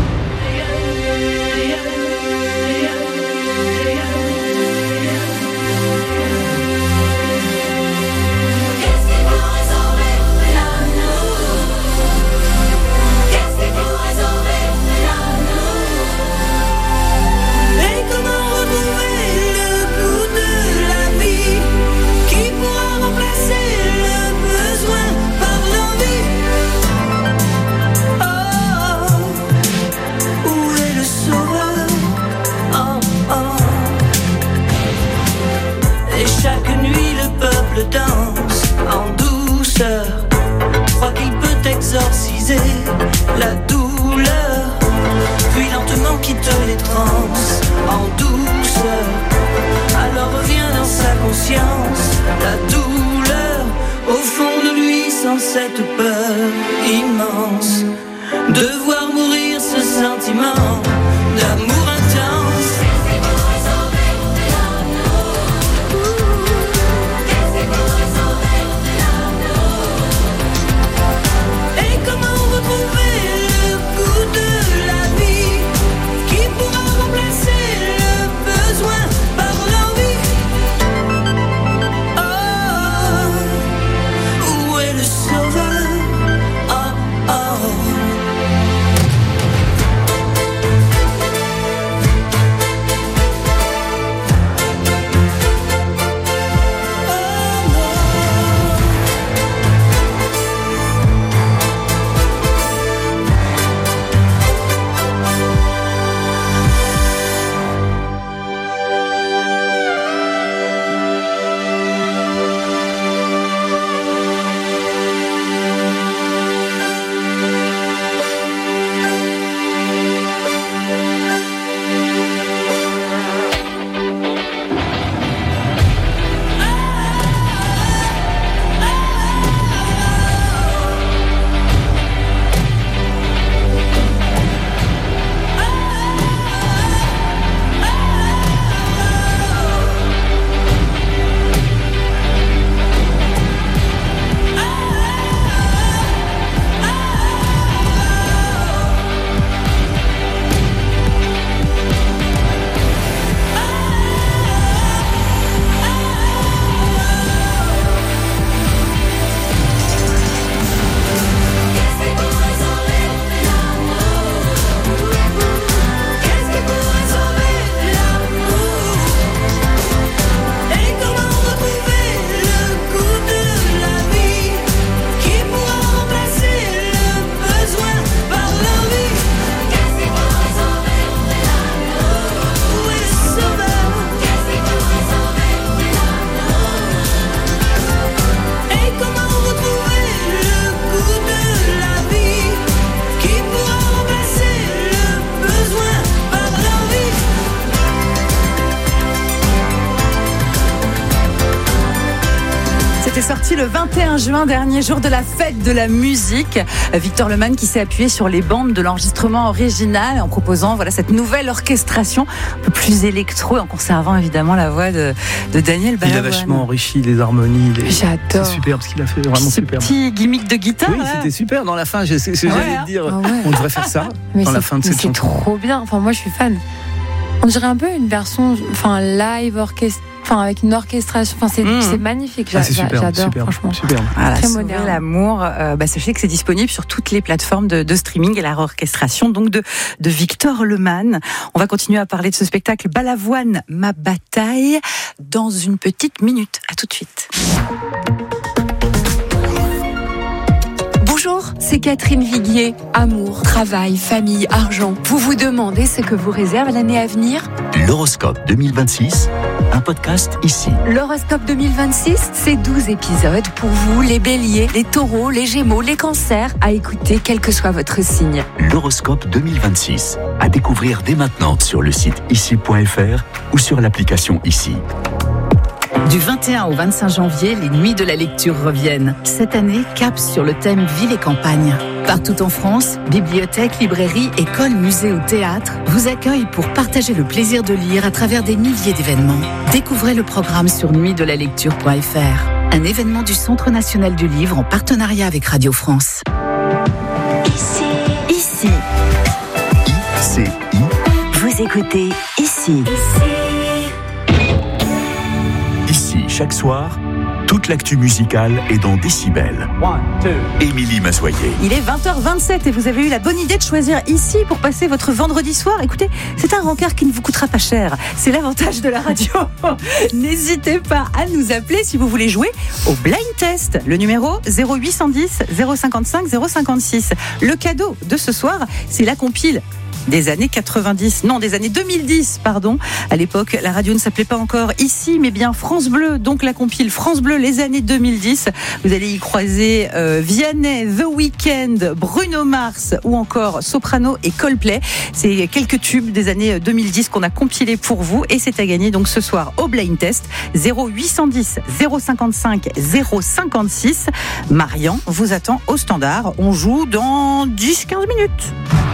[SPEAKER 6] Et comment retrouver le goût de la vie qui pourra remplacer le besoin par l'envie? Oh, où est le sauveur? Oh, oh. Et chaque nuit le peuple danse en douceur, croit qu'il peut exorciser la douleur, puis lentement quitte les transes en douceur. Alors revient dans sa conscience la douleur, au fond de lui sans cette peur immense de voir mourir ce sentiment d'amour intense. Et comment retrouver le goût de la vie qui pourra remplacer le besoin par l'envie? Oh, où est le sauveur? Oh, oh.
[SPEAKER 4] le vingt et un juin dernier, jour de la fête de la musique. Victor Lemann qui s'est appuyé sur les bandes de l'enregistrement original en proposant voilà, cette nouvelle orchestration un peu plus électro et en conservant évidemment la voix de, de Daniel Balavoine.
[SPEAKER 5] Il a vachement enrichi les harmonies. Les...
[SPEAKER 7] J'adore.
[SPEAKER 5] C'est super ce qu'il a fait, vraiment
[SPEAKER 4] Ce
[SPEAKER 5] super.
[SPEAKER 4] petit gimmick de guitare.
[SPEAKER 5] Oui,
[SPEAKER 4] là.
[SPEAKER 5] c'était super. Dans la fin, je sais ce que
[SPEAKER 4] Ouais,
[SPEAKER 5] j'allais
[SPEAKER 4] hein.
[SPEAKER 5] te dire.
[SPEAKER 7] Ah ouais.
[SPEAKER 5] On devrait faire ça
[SPEAKER 7] Mais
[SPEAKER 5] dans la
[SPEAKER 7] c'est-
[SPEAKER 5] fin de
[SPEAKER 7] mais
[SPEAKER 5] cette
[SPEAKER 7] c'est
[SPEAKER 5] chanson.
[SPEAKER 7] trop bien. Enfin, moi, je suis fan. On dirait un peu une version, enfin, live orchestre, enfin, avec une orchestration. Enfin, c'est,
[SPEAKER 4] Mmh.
[SPEAKER 7] c'est magnifique.
[SPEAKER 5] Ah,
[SPEAKER 7] J'a-
[SPEAKER 5] c'est super,
[SPEAKER 7] J'adore,
[SPEAKER 5] super,
[SPEAKER 7] franchement.
[SPEAKER 5] super.
[SPEAKER 4] Voilà,
[SPEAKER 7] Très
[SPEAKER 4] Sauver
[SPEAKER 7] moderne.
[SPEAKER 4] l'amour. Euh, bah, sachez que c'est disponible sur toutes les plateformes de, de streaming et la réorchestration donc de, de Victor Lemann. On va continuer à parler de ce spectacle Balavoine, ma bataille dans une petite minute. À tout de suite.
[SPEAKER 8] Bonjour, c'est Catherine Viguier. Amour, travail, famille, argent. Vous vous demandez ce que vous réserve l'année à venir ?
[SPEAKER 9] L'horoscope deux mille vingt-six, un podcast ici.
[SPEAKER 8] L'horoscope deux mille vingt-six, c'est douze épisodes pour vous, les béliers, les taureaux, les gémeaux, les cancers, à écouter quel que soit votre signe.
[SPEAKER 9] L'horoscope deux mille vingt-six, à découvrir dès maintenant sur le site ici point f r ou sur l'application Ici.
[SPEAKER 10] Du vingt et un au vingt-cinq janvier, les nuits de la lecture reviennent. Cette année, cap sur le thème ville et campagne. Partout en France, bibliothèques, librairies, écoles, musées ou théâtres vous accueillent pour partager le plaisir de lire à travers des milliers d'événements. Découvrez le programme sur nuit de la lecture point f r, un événement du Centre national du livre en partenariat avec Radio France.
[SPEAKER 11] Ici,
[SPEAKER 10] Ici,
[SPEAKER 9] I C I,
[SPEAKER 11] vous écoutez Ici.
[SPEAKER 9] ici chaque soir, toute l'actu musicale est dans Décibel. Émilie Mazoyer.
[SPEAKER 4] Il est vingt heures vingt-sept et vous avez eu la bonne idée de choisir ici pour passer votre vendredi soir. Écoutez, c'est un rencard qui ne vous coûtera pas cher. C'est l'avantage de la radio. N'hésitez pas à nous appeler si vous voulez jouer au blind test. Le numéro zéro huit cent dix zéro cinquante-cinq zéro cinquante-six. Le cadeau de ce soir, c'est la compile des années quatre-vingt-dix, non des années deux mille dix, pardon. À l'époque, la radio ne s'appelait pas encore Ici, mais bien France Bleu. Donc la compile France Bleu, les années deux mille dix. Vous allez y croiser euh, Vianney, The Weeknd, Bruno Mars ou encore Soprano et Coldplay. C'est quelques tubes des années deux mille dix qu'on a compilés pour vous et c'est à gagner donc ce soir au blind test. zéro huit cent dix zéro cinquante-cinq zéro cinquante-six. Marian vous attend au standard. On joue dans dix à quinze minutes.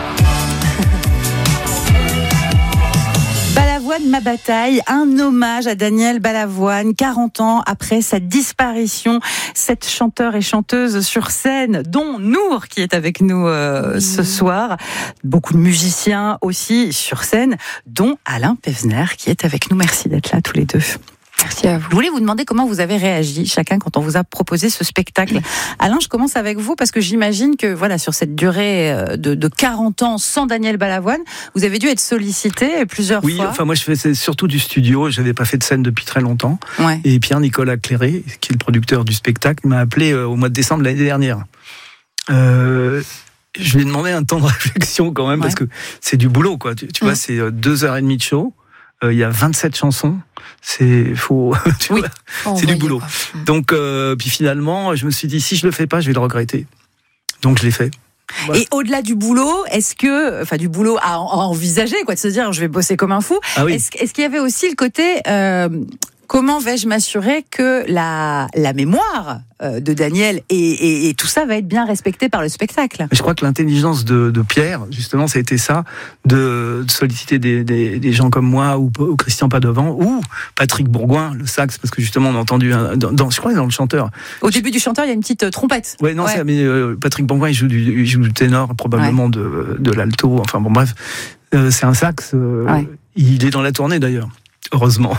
[SPEAKER 4] Balavoine, ma bataille, un hommage à Daniel Balavoine, quarante ans après sa disparition. Sept chanteurs et chanteuses sur scène, dont Nour qui est avec nous euh, ce soir. Beaucoup de musiciens aussi sur scène, dont Alain Pevsner qui est avec nous. Merci d'être là tous les deux.
[SPEAKER 7] Merci à vous.
[SPEAKER 4] Je voulais vous demander comment vous avez réagi chacun quand on vous a proposé ce spectacle. Alain, je commence avec vous parce que j'imagine que voilà, sur cette durée de, de quarante ans sans Daniel Balavoine, vous avez dû être sollicité plusieurs
[SPEAKER 5] Oui,
[SPEAKER 4] fois.
[SPEAKER 5] enfin moi je faisais surtout du studio, je n'avais pas fait de scène depuis très longtemps.
[SPEAKER 4] Ouais.
[SPEAKER 5] Et Pierre-Nicolas Cléré, qui est le producteur du spectacle, m'a appelé euh, au mois de décembre l'année dernière. Euh, je lui ai demandé un temps de réflexion quand même,
[SPEAKER 4] Ouais.
[SPEAKER 5] parce que c'est du boulot, quoi. Tu, tu
[SPEAKER 4] Mmh.
[SPEAKER 5] vois, c'est euh, deux heures et demie de show, il euh, y a vingt-sept chansons, c'est faut, tu
[SPEAKER 4] Oui.
[SPEAKER 5] vois,
[SPEAKER 7] Oh,
[SPEAKER 5] c'est du
[SPEAKER 7] voyez
[SPEAKER 5] boulot.
[SPEAKER 7] pas.
[SPEAKER 5] Donc, euh, puis finalement, je me suis dit, si je le fais pas, je vais le regretter. Donc je l'ai fait. Voilà.
[SPEAKER 4] Et au-delà du boulot, est-ce que, enfin du boulot à, à envisager, quoi, de se dire je vais bosser comme un fou.
[SPEAKER 5] Ah oui.
[SPEAKER 4] Est-ce, est-ce qu'il y avait aussi le côté euh, comment vais-je m'assurer que la, la mémoire euh, de Daniel et, et, et tout ça va être bien respecté par le spectacle?
[SPEAKER 5] Je crois que l'intelligence de, de Pierre, justement, ça a été ça, de, de solliciter des, des, des gens comme moi ou, ou Christian Padovan ou Patrick Bourgoin, le sax, parce que justement on a entendu un, dans, dans, je crois dans le chanteur.
[SPEAKER 4] Au début du chanteur, il y a une petite euh, trompette.
[SPEAKER 5] Ouais, non,
[SPEAKER 4] Ouais.
[SPEAKER 5] c'est, mais euh, Patrick Bourgoin, il joue du, il joue du ténor, probablement de, de l'alto. Enfin bon, bref, euh, c'est un sax. Euh,
[SPEAKER 4] Ouais.
[SPEAKER 5] Il est dans la tournée d'ailleurs. Heureusement.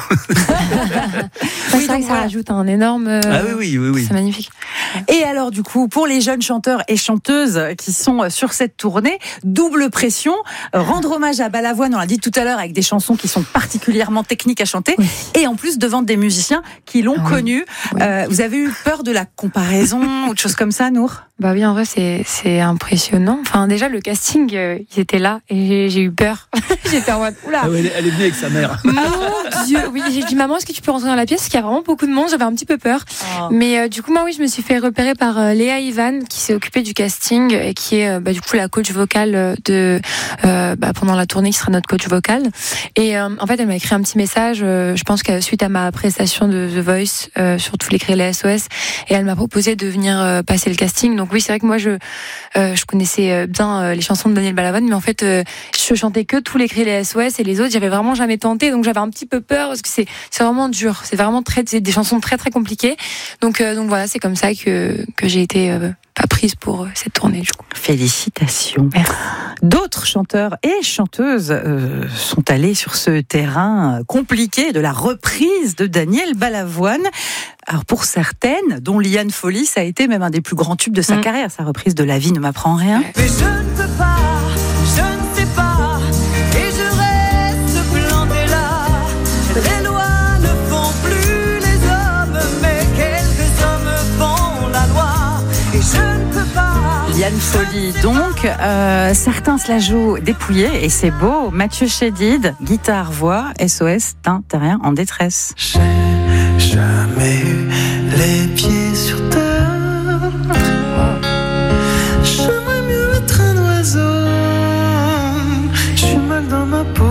[SPEAKER 7] C'est
[SPEAKER 4] Oui,
[SPEAKER 7] vrai
[SPEAKER 4] donc
[SPEAKER 7] que ça
[SPEAKER 4] voilà.
[SPEAKER 7] rajoute un énorme. euh,
[SPEAKER 5] Ah oui, oui, oui, oui.
[SPEAKER 7] C'est magnifique.
[SPEAKER 4] Et alors du coup, pour les jeunes chanteurs et chanteuses qui sont sur cette tournée, double pression, euh, rendre hommage à Balavoine, on l'a dit tout à l'heure, avec des chansons qui sont particulièrement techniques à chanter,
[SPEAKER 7] Oui.
[SPEAKER 4] et en plus devant des musiciens qui l'ont
[SPEAKER 7] Ah oui.
[SPEAKER 4] connu.
[SPEAKER 7] Oui.
[SPEAKER 4] Euh, vous avez eu peur de la comparaison ou de choses comme ça, Nour?
[SPEAKER 7] Bah oui, en vrai, c'est, c'est impressionnant. Enfin, déjà, le casting, euh, ils étaient là et j'ai, j'ai eu peur. J'étais en mode, oula.
[SPEAKER 5] Ah ouais, elle, est, elle est venue avec sa mère.
[SPEAKER 7] Mon Dieu, oui, j'ai dit maman, est-ce que tu peux rentrer dans la pièce parce qu'il y a vraiment beaucoup de monde. J'avais un petit peu peur.
[SPEAKER 4] Oh.
[SPEAKER 7] Mais euh, du coup, moi, oui, je me suis fait repérer par euh, Léa Ivan, qui s'est occupée du casting et qui est euh, bah, du coup la coach vocale de euh, bah, pendant la tournée, qui sera notre coach vocal. Et euh, en fait, elle m'a écrit un petit message. Euh, je pense que suite à ma prestation de The Voice euh, sur tous les cris les S O S, et elle m'a proposé de venir euh, passer le casting. Donc oui, c'est vrai que moi, je euh, je connaissais bien euh, les chansons de Daniel Balavoine, mais en fait, euh, je chantais que tous les cris les S O S et les autres, j'avais vraiment jamais tenté. Donc j'avais un petit peu peur parce que c'est c'est vraiment dur. C'est vraiment très c'est des chansons très très compliquées. Donc euh, donc voilà, c'est comme ça que que j'ai été euh, pas prise pour euh, cette tournée du coup.
[SPEAKER 4] Félicitations.
[SPEAKER 7] Merci.
[SPEAKER 4] D'autres chanteurs et chanteuses euh, sont allés sur ce terrain compliqué de la reprise de Daniel Balavoine. Alors pour certaines, dont Liane Folly, ça a été même un des plus grands tubes de sa mmh. carrière, sa reprise de La vie ne m'apprend rien.
[SPEAKER 6] Mais je ne peux pas, je ne sais pas, et je reste planté là. Les lois ne font plus les hommes, mais quelques hommes font la loi. Et je ne peux pas.
[SPEAKER 4] Liane Folly, donc, euh, certains se la jouent dépouillés, et c'est beau. Mathieu Chédid, guitare, voix, S O S, d'un terrien en détresse.
[SPEAKER 6] J'ai jamais eu les pieds sur terre. J'aimerais mieux être un oiseau. Je suis mal dans ma peau.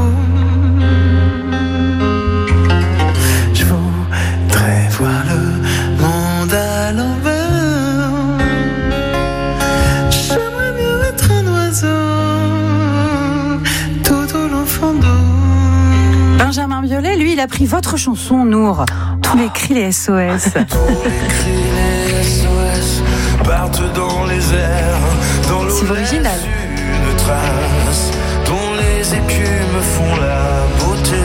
[SPEAKER 6] Je voudrais voir le monde à l'envers. J'aimerais mieux être un oiseau. Tout au l'enfant d'eau.
[SPEAKER 4] Benjamin Biolay, lui, il a pris votre chanson, Nour. Tous les cris les S O S.
[SPEAKER 6] Tous les cris les S O S partent dans les airs, dans l'eau.
[SPEAKER 7] C'est original.
[SPEAKER 6] Une trace dont les écumes font la beauté.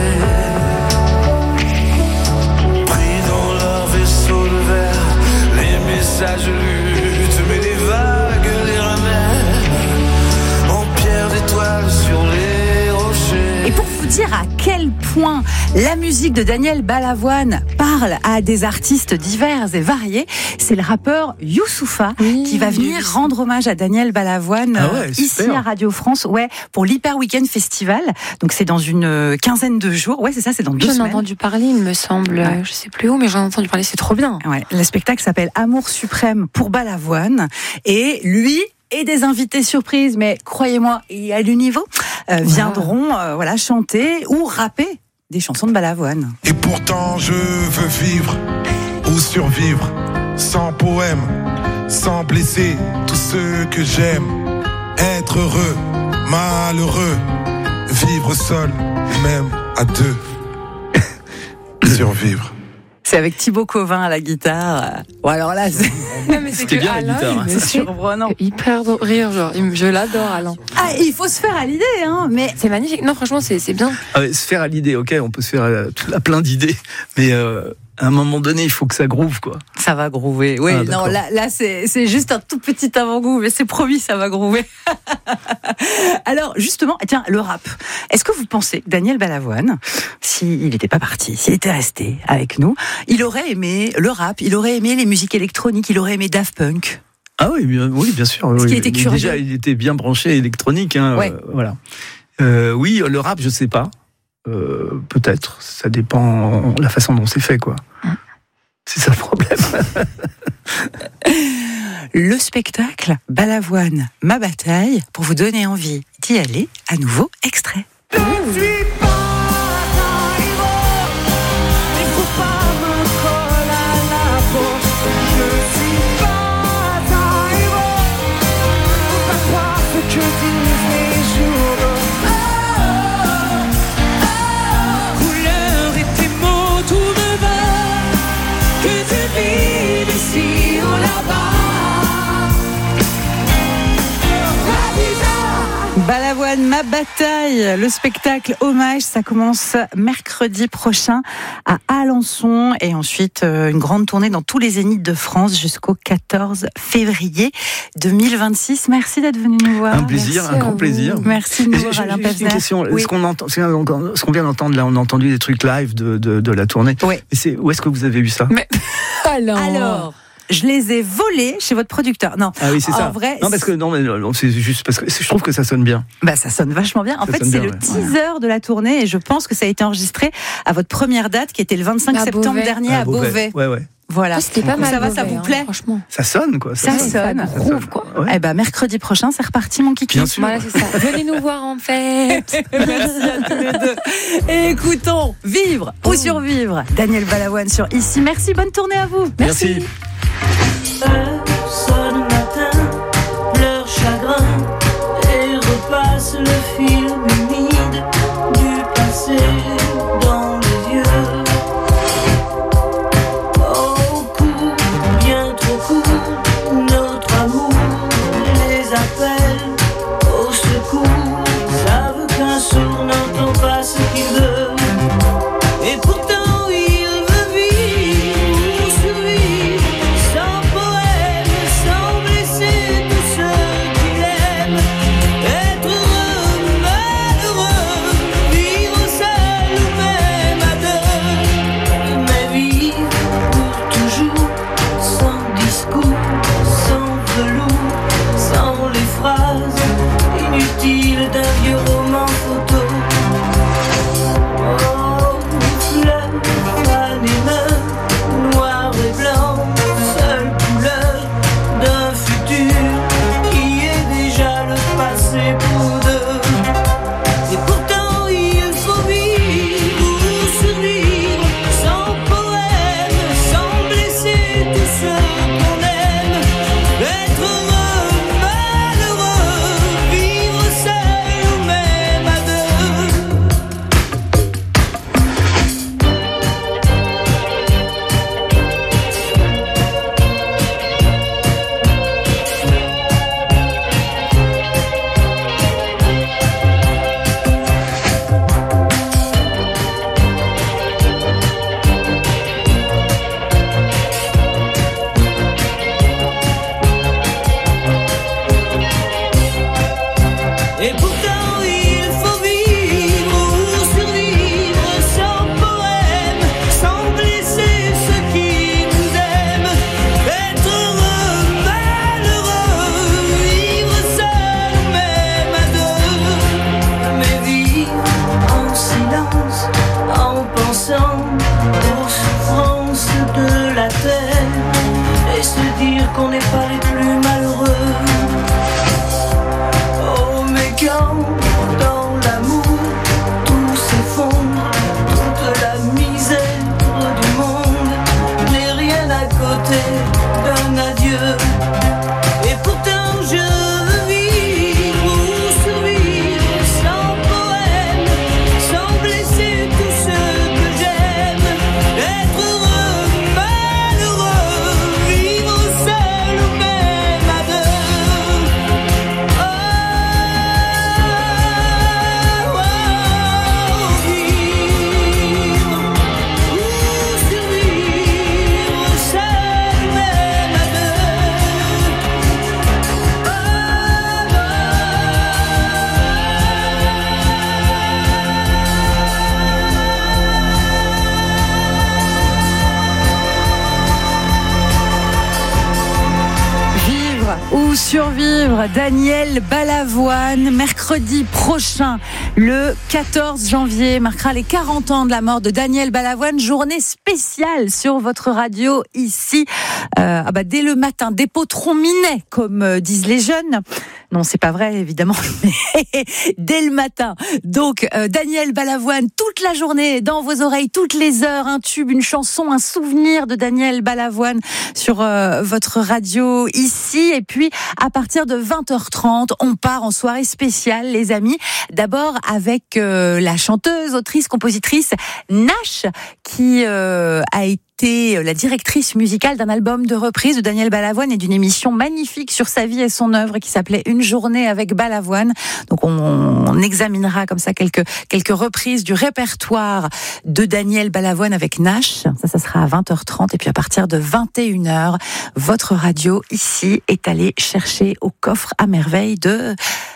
[SPEAKER 6] Pris dans leur vaisseau de verre, les messages luttent, mais les vagues les ramènent en pierre d'étoiles sur les rochers.
[SPEAKER 4] Et pour vous dire à quel point la musique de Daniel Balavoine parle à des artistes divers et variés, c'est le rappeur Youssoupha oui, qui va venir oui. rendre hommage à Daniel Balavoine
[SPEAKER 5] ah ouais,
[SPEAKER 4] ici à Radio France, ouais, pour l'Hyper Weekend Festival. Donc c'est dans une quinzaine de jours. Ouais, c'est ça, c'est dans deux
[SPEAKER 7] j'en
[SPEAKER 4] semaines.
[SPEAKER 7] J'en ai entendu parler, il me semble. Ouais. Je sais plus où, mais j'en ai entendu parler. C'est trop bien.
[SPEAKER 4] Ouais, le spectacle s'appelle Amour suprême pour Balavoine, et lui et des invités surprises, mais croyez-moi, il y a du niveau, euh, viendront euh, voilà, chanter ou rapper des chansons de Balavoine.
[SPEAKER 12] Et pourtant je veux vivre ou survivre sans poème, sans blesser tous ceux que j'aime. Être heureux, malheureux, vivre seul, même à deux. Survivre.
[SPEAKER 4] C'est avec Thibaut Covin à la guitare. Bon alors là, c'est...
[SPEAKER 7] Non, mais c'est que
[SPEAKER 5] bien
[SPEAKER 7] Alain,
[SPEAKER 5] la guitare.
[SPEAKER 7] il me
[SPEAKER 4] surprenant.
[SPEAKER 7] Hyper de rire, genre, je l'adore, Alain.
[SPEAKER 4] Ah, il faut se faire à l'idée, hein, mais...
[SPEAKER 7] C'est magnifique. Non, franchement, c'est, c'est bien.
[SPEAKER 5] Ah ouais, se faire à l'idée, ok, on peut se faire à, tout, à plein d'idées, mais euh, à un moment donné, il faut que ça groove, quoi.
[SPEAKER 4] Ça va groover. Oui, ah, non, là, là c'est, c'est juste un tout petit avant-goût, mais c'est promis, ça va groover. Alors, justement, tiens, le rap. Est-ce que vous pensez que Daniel Balavoine, s'il n'était pas parti, s'il était resté avec nous, il aurait aimé le rap, il aurait aimé les musiques électroniques, il aurait aimé Daft Punk?
[SPEAKER 5] Ah oui, bien, oui, bien sûr.
[SPEAKER 4] Parce
[SPEAKER 5] oui.
[SPEAKER 4] qu'il était curieux.
[SPEAKER 5] Déjà, il était bien branché électronique. Hein,
[SPEAKER 4] ouais.
[SPEAKER 5] euh, voilà. Euh, oui, le rap, je sais pas. Euh, peut-être. Ça dépend de la façon dont c'est fait, quoi. Hum. C'est ça le problème.
[SPEAKER 4] Le spectacle Balavoine, ma bataille, pour vous donner envie d'y aller, à nouveau extrait.
[SPEAKER 6] Je ne suis pas un héros, il faut pas me coller à la peau. Je ne suis pas un héros, faut pas croire ce que disent les journaux. Oh, oh, oh. Couleur et tes mots, tout me va, que tu vives ici ou là-bas.
[SPEAKER 4] Balavoine, ma bataille, le spectacle hommage, ça commence mercredi prochain à Alençon et ensuite euh, une grande tournée dans tous les zéniths de France jusqu'au quatorze février deux mille vingt-six. Merci d'être venu nous voir.
[SPEAKER 5] Un plaisir,
[SPEAKER 4] Merci
[SPEAKER 5] un grand plaisir.
[SPEAKER 4] Merci Nour, Alain
[SPEAKER 5] Pevzner. Une question,
[SPEAKER 4] oui.
[SPEAKER 5] ce qu'on entend, ce qu'on vient d'entendre là, on a entendu des trucs live de, de, de la tournée.
[SPEAKER 4] Oui.
[SPEAKER 5] Et c'est, où est-ce que vous avez eu ça?
[SPEAKER 7] Mais alors,
[SPEAKER 4] alors je les ai volés chez votre producteur. Non,
[SPEAKER 5] ah oui, c'est
[SPEAKER 4] en
[SPEAKER 5] ça.
[SPEAKER 4] vrai,
[SPEAKER 5] non, parce que non, mais non, c'est juste parce que je trouve que ça sonne bien.
[SPEAKER 4] Bah, ça sonne vachement bien. En
[SPEAKER 5] ça
[SPEAKER 4] fait, c'est
[SPEAKER 5] bien,
[SPEAKER 4] le
[SPEAKER 5] ouais.
[SPEAKER 4] teaser
[SPEAKER 5] Voilà.
[SPEAKER 4] de la tournée et je pense que ça a été enregistré à votre première date qui était le vingt-cinq
[SPEAKER 7] À
[SPEAKER 4] septembre
[SPEAKER 7] Beauvais.
[SPEAKER 4] dernier à,
[SPEAKER 5] Ah,
[SPEAKER 4] Beauvais.
[SPEAKER 5] Ouais, ouais.
[SPEAKER 4] Voilà.
[SPEAKER 7] Ah, c'était pas
[SPEAKER 4] Donc,
[SPEAKER 7] mal.
[SPEAKER 4] ça va, ça
[SPEAKER 7] Beauvais,
[SPEAKER 4] vous
[SPEAKER 7] hein,
[SPEAKER 4] plaît?
[SPEAKER 7] franchement.
[SPEAKER 5] Ça sonne, quoi.
[SPEAKER 4] Ça
[SPEAKER 5] sonne.
[SPEAKER 4] sonne.
[SPEAKER 5] Ça sonne.
[SPEAKER 7] quoi.
[SPEAKER 5] Ouais.
[SPEAKER 4] Eh ben, mercredi prochain, c'est reparti, mon kiki.
[SPEAKER 5] Bien sûr.
[SPEAKER 7] Voilà, c'est ça. Venez nous voir en fête.
[SPEAKER 4] Merci à tous les deux. Et écoutons Vivre ou survivre. Daniel Balavoine sur Ici. Merci, bonne tournée à vous.
[SPEAKER 5] Merci.
[SPEAKER 6] Sonne matin, leur chagrin, et repasse le film humide du passé dans les yeux. Au court, bien trop court, notre amour les appelle au secours. Ils savent qu'un sourd n'entend pas ce qu'il veut, et pourtant il veut vivre ou survivre. Sans poème, sans blesser tous ceux qu'il aime. Être heureux, malheureux, vivre seul ou même à deux. Mais vivre pour toujours, sans discours, sans velours, sans les phrases inutiles d'un vieux roman photo. Oh, fleur, fan et neuf, noir et blanc, seule couleur d'un futur qui est déjà le passé pour deux. Et pourtant il faut vivre ou survivre, sans poème, sans blesser tous ceux qu'on aime. Être heureux, malheureux, vivre seul ou même à deux. Et pourtant il faut vivre ou survivre, sans poème, sans blesser ceux qui nous aiment. Être heureux, malheureux, vivre seul ou même à deux. Mais vivre en silence, en pensant aux souffrances de la terre, et se dire qu'on n'est pas les plus malheureux. Oh, mais quand dans l'amour tout s'effondre, toute la misère du monde n'est rien à côté d'un adieu. Et pourtant je veux vivre ou survivre, sans poème, sans blesser tous ceux que j'aime. Être heureux, malheureux, vivre seul ou même à deux. Oh, oh, vivre ou survivre, seul ou même à deux.
[SPEAKER 4] Vivre ou survivre, Daniel Balavoine, mercredi prochain, le quatorze janvier, marquera les quarante ans de la mort de Daniel Balavoine, journée spéciale sur votre radio ici, euh, ah bah dès le matin, des potrons minets, comme euh, disent les jeunes. Non, c'est pas vrai, évidemment, mais dès le matin. Donc, euh, Daniel Balavoine, toute la journée, dans vos oreilles, toutes les heures, un tube, une chanson, un souvenir de Daniel Balavoine sur euh, votre radio ici. Et puis, à partir de vingt heures trente, on part en soirée spéciale, les amis. D'abord avec euh, la chanteuse, autrice, compositrice Nash, qui euh, a été la directrice musicale d'un album de reprise de Daniel Balavoine et d'une émission magnifique sur sa vie et son œuvre qui s'appelait Une journée avec Balavoine. Donc on, on examinera comme ça quelques quelques reprises du répertoire de Daniel Balavoine avec Nash. Ça, ça sera à vingt heures trente et puis à partir de vingt et une heures, votre radio ici est allée chercher au coffre à merveille de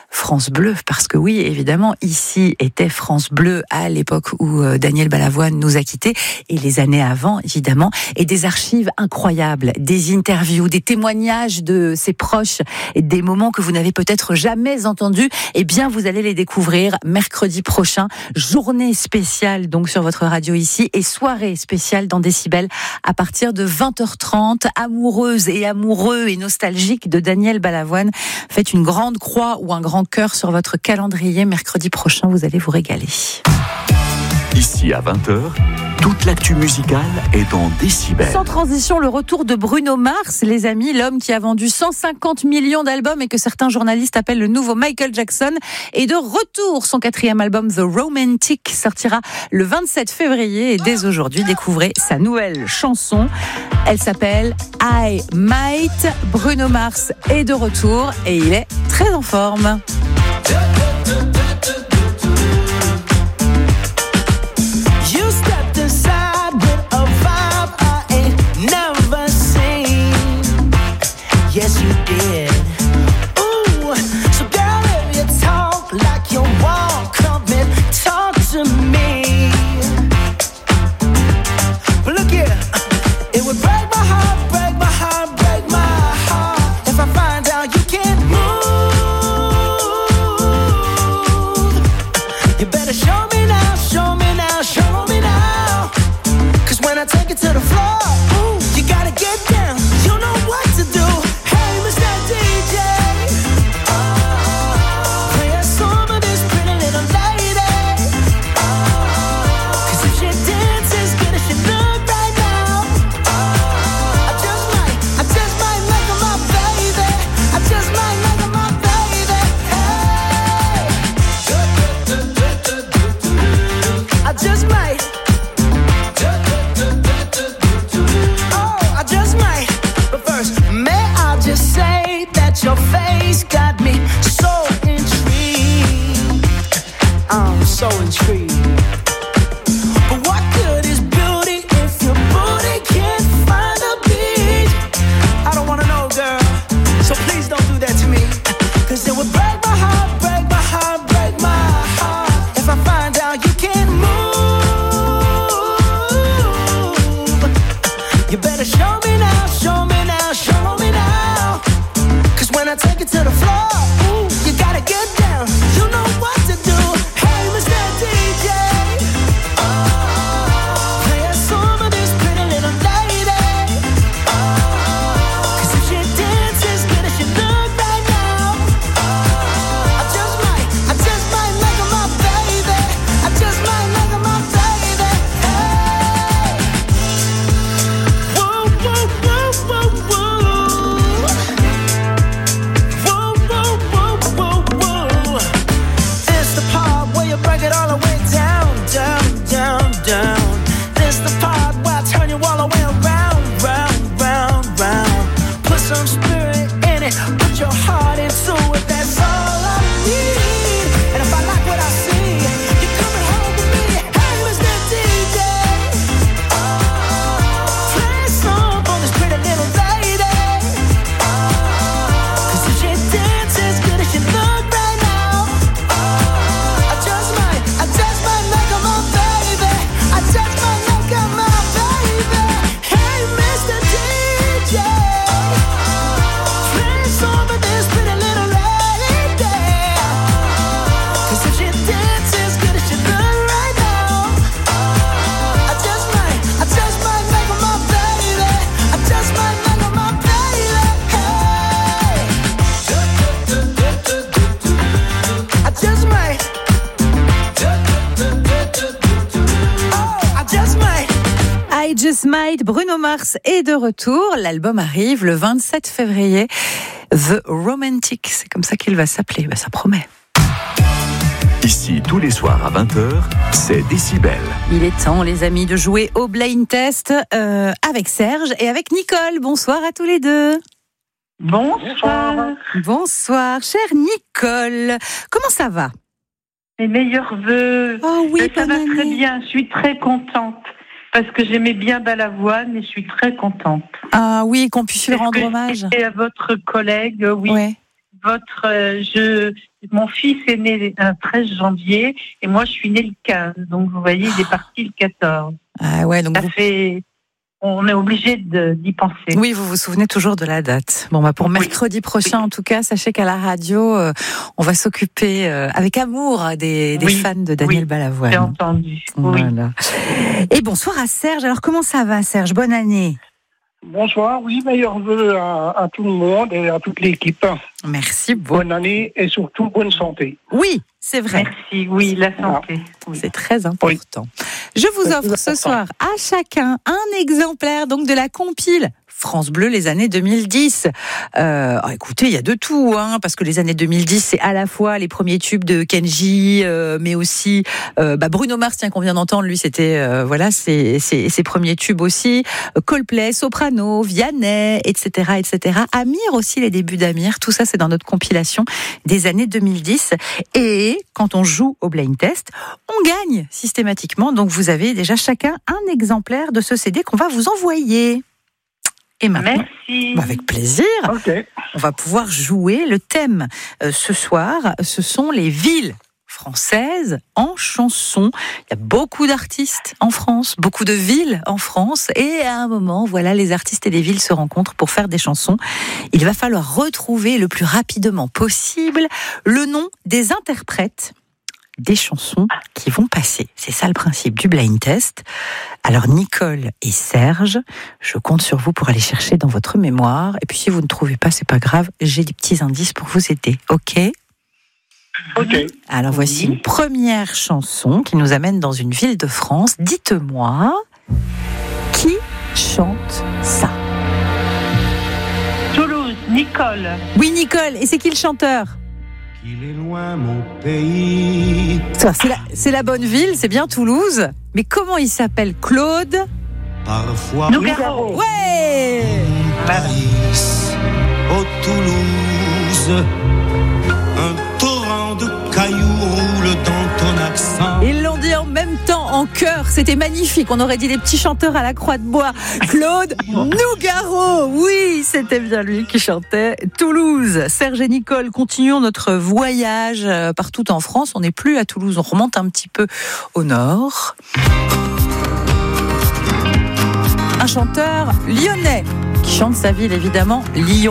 [SPEAKER 4] France Bleu, parce que oui, évidemment, ici était France Bleu à l'époque où Daniel Balavoine nous a quittés, et les années avant, évidemment, et des archives incroyables, des interviews, des témoignages de ses proches, et des moments que vous n'avez peut-être jamais entendus, eh bien, vous allez les découvrir mercredi prochain, journée spéciale donc sur votre radio ici, et soirée spéciale dans Décibel à partir de vingt heures trente, amoureuse et amoureux et nostalgique de Daniel Balavoine. Faites une grande croix ou un grand cœur sur votre calendrier. Mercredi prochain, vous allez vous régaler.
[SPEAKER 9] Ici à vingt heures, toute l'actu musicale est dans Décibel.
[SPEAKER 4] Sans transition, le retour de Bruno Mars, les amis, l'homme qui a vendu cent cinquante millions d'albums et que certains journalistes appellent le nouveau Michael Jackson, est de retour. Son quatrième album, The Romantic, sortira le vingt-sept février et dès aujourd'hui, découvrez sa nouvelle chanson. Elle s'appelle I Might. Bruno Mars est de retour et il est très en forme.
[SPEAKER 6] Yes, you did. Ooh, so girl, if you talk like you walk, come and talk to me. But look here, it would break my heart, break my heart, break my heart if I find out you can't move. You better show me now, show me now, show me now. 'Cause when I take it to the floor, ooh, you gotta get down. You know what to do. Your face got me so intrigued. I'm so intrigued. But what good is beauty if your booty can't find a beat? I don't wanna know, girl, so please don't do that to me. 'Cause it would break my heart, break my heart, break my heart if I find out you can't move. You better show me now, show me now, show me now. When I take it to the floor, ooh, you gotta get down. You know what to do. Hey, Mister D J, oh, play a song of this pretty little lady. Oh, 'cause if she dances good as she look right now, oh, I just might, I just might make her my baby. I just might make her my baby. Hey, whoa, whoa, whoa, whoa, whoa. Break it all the way down, down, down, down. This the part where I turn you all the way around, round, round, round. Put some spirit in it, put your heart into it. That's all I need. And if I like what I see, you're coming home with me. Hey, Mister D J, oh, play a song for this pretty little lady. Oh, 'cause if she dances good as she look right now, oh, I just might, I just might make her my baby. I just might make her my baby. Hey, Mister D J, play a song for this pretty little lady. 'Cause if she dances good as she look right now, I just might, I just might make her my baby. I just might make her my baby. Hey, I just might.
[SPEAKER 4] I Just Might, Bruno Mars est de retour. L'album arrive le vingt-sept février. The Romantic, c'est comme ça qu'il va s'appeler. Ben, ça promet.
[SPEAKER 9] Ici, tous les soirs à vingt heures, c'est Décibel.
[SPEAKER 4] Il est temps, les amis, de jouer au Blind Test euh, avec Serge et avec Nicole. Bonsoir à tous les deux.
[SPEAKER 13] Bonsoir.
[SPEAKER 4] Bonsoir, chère Nicole. Comment ça va?
[SPEAKER 13] Mes meilleurs vœux.
[SPEAKER 4] Oh oui,
[SPEAKER 13] ça va
[SPEAKER 4] année.
[SPEAKER 13] très bien. Je suis très contente parce que j'aimais bien Balavoine et je suis très contente.
[SPEAKER 4] Ah oui, qu'on puisse lui rendre
[SPEAKER 13] que
[SPEAKER 4] hommage.
[SPEAKER 13] Et à votre collègue, oui.
[SPEAKER 4] Ouais.
[SPEAKER 13] votre, euh, je, mon fils est né le treize janvier et moi je suis née le quinze. Donc vous voyez, il est parti le quatorze.
[SPEAKER 4] Ah ouais, donc
[SPEAKER 13] ça
[SPEAKER 4] vous...
[SPEAKER 13] fait, on est obligé de, d'y penser.
[SPEAKER 4] Oui, vous vous souvenez toujours de la date. Bon, bah pour mercredi prochain, en tout cas, sachez qu'à la radio, euh, on va s'occuper euh, avec amour des, des
[SPEAKER 13] oui,
[SPEAKER 4] fans de Daniel
[SPEAKER 13] oui,
[SPEAKER 4] Balavoine.
[SPEAKER 13] J'ai entendu.
[SPEAKER 4] Voilà. Oui. Et bonsoir à Serge. Alors comment ça va, Serge? Bonne année.
[SPEAKER 14] Bonsoir, oui, meilleurs vœux à, à tout le monde et à toute l'équipe.
[SPEAKER 4] Merci beaucoup.
[SPEAKER 14] Bonne année et surtout bonne santé.
[SPEAKER 4] Oui, c'est vrai.
[SPEAKER 13] Merci, oui, la santé.
[SPEAKER 4] Oui. C'est très important. Oui. Je vous offre ce soir à chacun un exemplaire donc de la compile France Bleu les années deux mille dix. Euh, oh, écoutez, il y a de tout, hein, parce que les années deux mille dix, c'est à la fois les premiers tubes de Kenji, euh, mais aussi euh, bah Bruno Mars, tiens, qu'on vient d'entendre, lui, c'était euh, voilà, ses, ses, ses premiers tubes aussi. Coldplay, Soprano, Vianney, et cetera, et cetera. Amir aussi, les débuts d'Amir. Tout ça, c'est dans notre compilation des années deux mille dix. Et quand on joue au blind test, on gagne systématiquement. Donc, vous avez déjà chacun un exemplaire de ce C D qu'on va vous envoyer. Et maintenant,
[SPEAKER 13] merci.
[SPEAKER 4] Avec plaisir,
[SPEAKER 14] okay.
[SPEAKER 4] On va pouvoir jouer. Le thème euh, ce soir, ce sont les villes françaises en chanson. Il y a beaucoup d'artistes en France, beaucoup de villes en France, et à un moment, voilà, les artistes et les villes se rencontrent pour faire des chansons. Il va falloir retrouver le plus rapidement possible le nom des interprètes des chansons qui vont passer. C'est ça le principe du blind test. Alors Nicole et Serge, je compte sur vous pour aller chercher dans votre mémoire. Et puis si vous ne trouvez pas, c'est pas grave, j'ai des petits indices pour vous aider. Ok ?
[SPEAKER 14] Ok.
[SPEAKER 4] Alors voici une première chanson qui nous amène dans une ville de France. Dites-moi, qui chante ça ?
[SPEAKER 13] Toulouse, Nicole.
[SPEAKER 4] Oui, Nicole. Et c'est qui le chanteur ?
[SPEAKER 6] Il est loin mon pays.
[SPEAKER 4] Ça, c'est, la, c'est la bonne ville, c'est bien Toulouse. Mais comment il s'appelle ? Claude ?
[SPEAKER 6] Parfois.
[SPEAKER 13] Nougaro.
[SPEAKER 4] Ouais.
[SPEAKER 6] Paris, au Toulouse, un torrent de cailloux roule dans ton accent.
[SPEAKER 4] Ils l'ont dit en même temps, en chœur, c'était magnifique. On aurait dit les petits chanteurs à la Croix de Bois. Claude Nougaro, oui, c'était bien lui qui chantait Toulouse. Serge et Nicole, continuons notre voyage partout en France. On n'est plus à Toulouse, on remonte un petit peu au nord. Un chanteur lyonnais qui chante sa ville, évidemment, Lyon.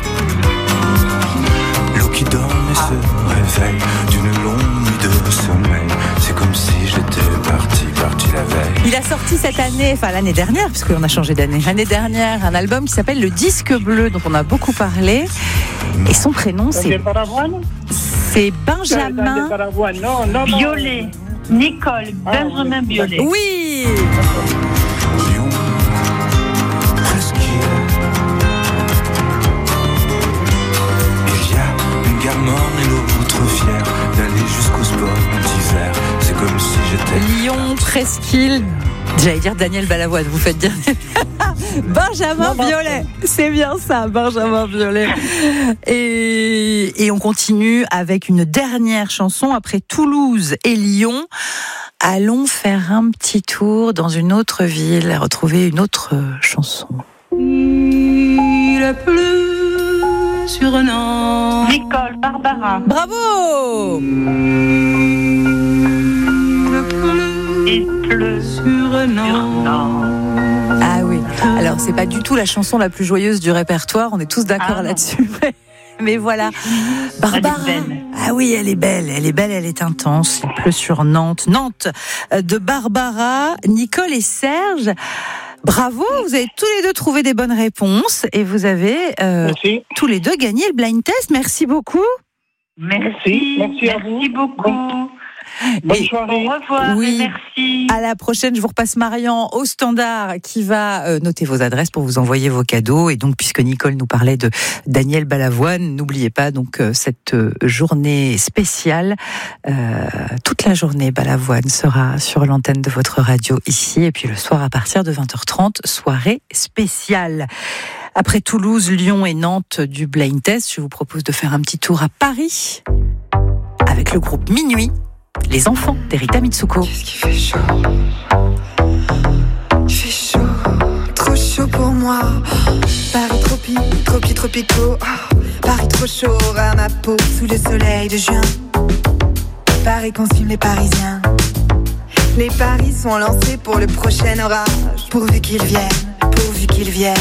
[SPEAKER 15] L'eau qui donne et se réveille d'une longue nuit de sommeil. C'est comme si j'étais parti, parti la veille.
[SPEAKER 4] Il a sorti cette année, enfin l'année dernière, puisqu'on a changé d'année, l'année dernière, un album qui s'appelle Le Disque Bleu, dont on a beaucoup parlé. Et son prénom, c'est, c'est Benjamin
[SPEAKER 14] non, non, non.
[SPEAKER 13] Biolay. Nicole, Benjamin ah, Biolay.
[SPEAKER 4] Oui.
[SPEAKER 15] Lyon, presqu'île. Il y a une gare morne et l'autre fière d'aller jusqu'au sport d'hiver. C'est comme si j'étais
[SPEAKER 4] Lyon, presqu'île. J'allais dire Daniel Balavoine, vous faites dire Benjamin Biolay, c'est bien ça, Benjamin Biolay. Et, et on continue avec une dernière chanson après Toulouse et Lyon. Allons faire un petit tour dans une autre ville, retrouver une autre chanson.
[SPEAKER 16] Il a plu sur Nantes.
[SPEAKER 13] Nicole, Barbara.
[SPEAKER 4] Bravo.
[SPEAKER 13] Il pleut
[SPEAKER 16] sur Nantes.
[SPEAKER 4] Ah oui, alors c'est pas du tout la chanson la plus joyeuse du répertoire, on est tous d'accord ah là-dessus. Mais voilà, Barbara. Ah oui, elle est belle, elle est belle, elle est intense. Il pleut sur Nantes. Nantes de Barbara, Nicole et Serge. Bravo, vous avez tous les deux trouvé des bonnes réponses et vous avez euh, tous les deux gagné le blind test. Merci beaucoup.
[SPEAKER 13] Merci, merci, à vous. Merci beaucoup.
[SPEAKER 14] Bonne soirée.
[SPEAKER 13] Au revoir,
[SPEAKER 4] oui,
[SPEAKER 13] merci.
[SPEAKER 4] À la prochaine, je vous repasse Marian au standard qui va euh, noter vos adresses pour vous envoyer vos cadeaux. Et donc, puisque Nicole nous parlait de Daniel Balavoine, n'oubliez pas donc euh, cette euh, journée spéciale. Euh, toute la journée, Balavoine sera sur l'antenne de votre radio ici. Et puis le soir, à partir de vingt heures trente, soirée spéciale. Après Toulouse, Lyon et Nantes du blind test, je vous propose de faire un petit tour à Paris avec le groupe Minuit. Les enfants d'Erita Mitsuko.
[SPEAKER 17] Qu'est-ce qui fait chaud? Il fait chaud, trop chaud pour moi. Paris tropique, tropique, tropicaux. Oh, Paris trop chaud à ma peau sous le soleil de juin. Paris consume les Parisiens. Les paris sont lancés pour le prochain orage. Pourvu qu'ils viennent, pourvu qu'ils viennent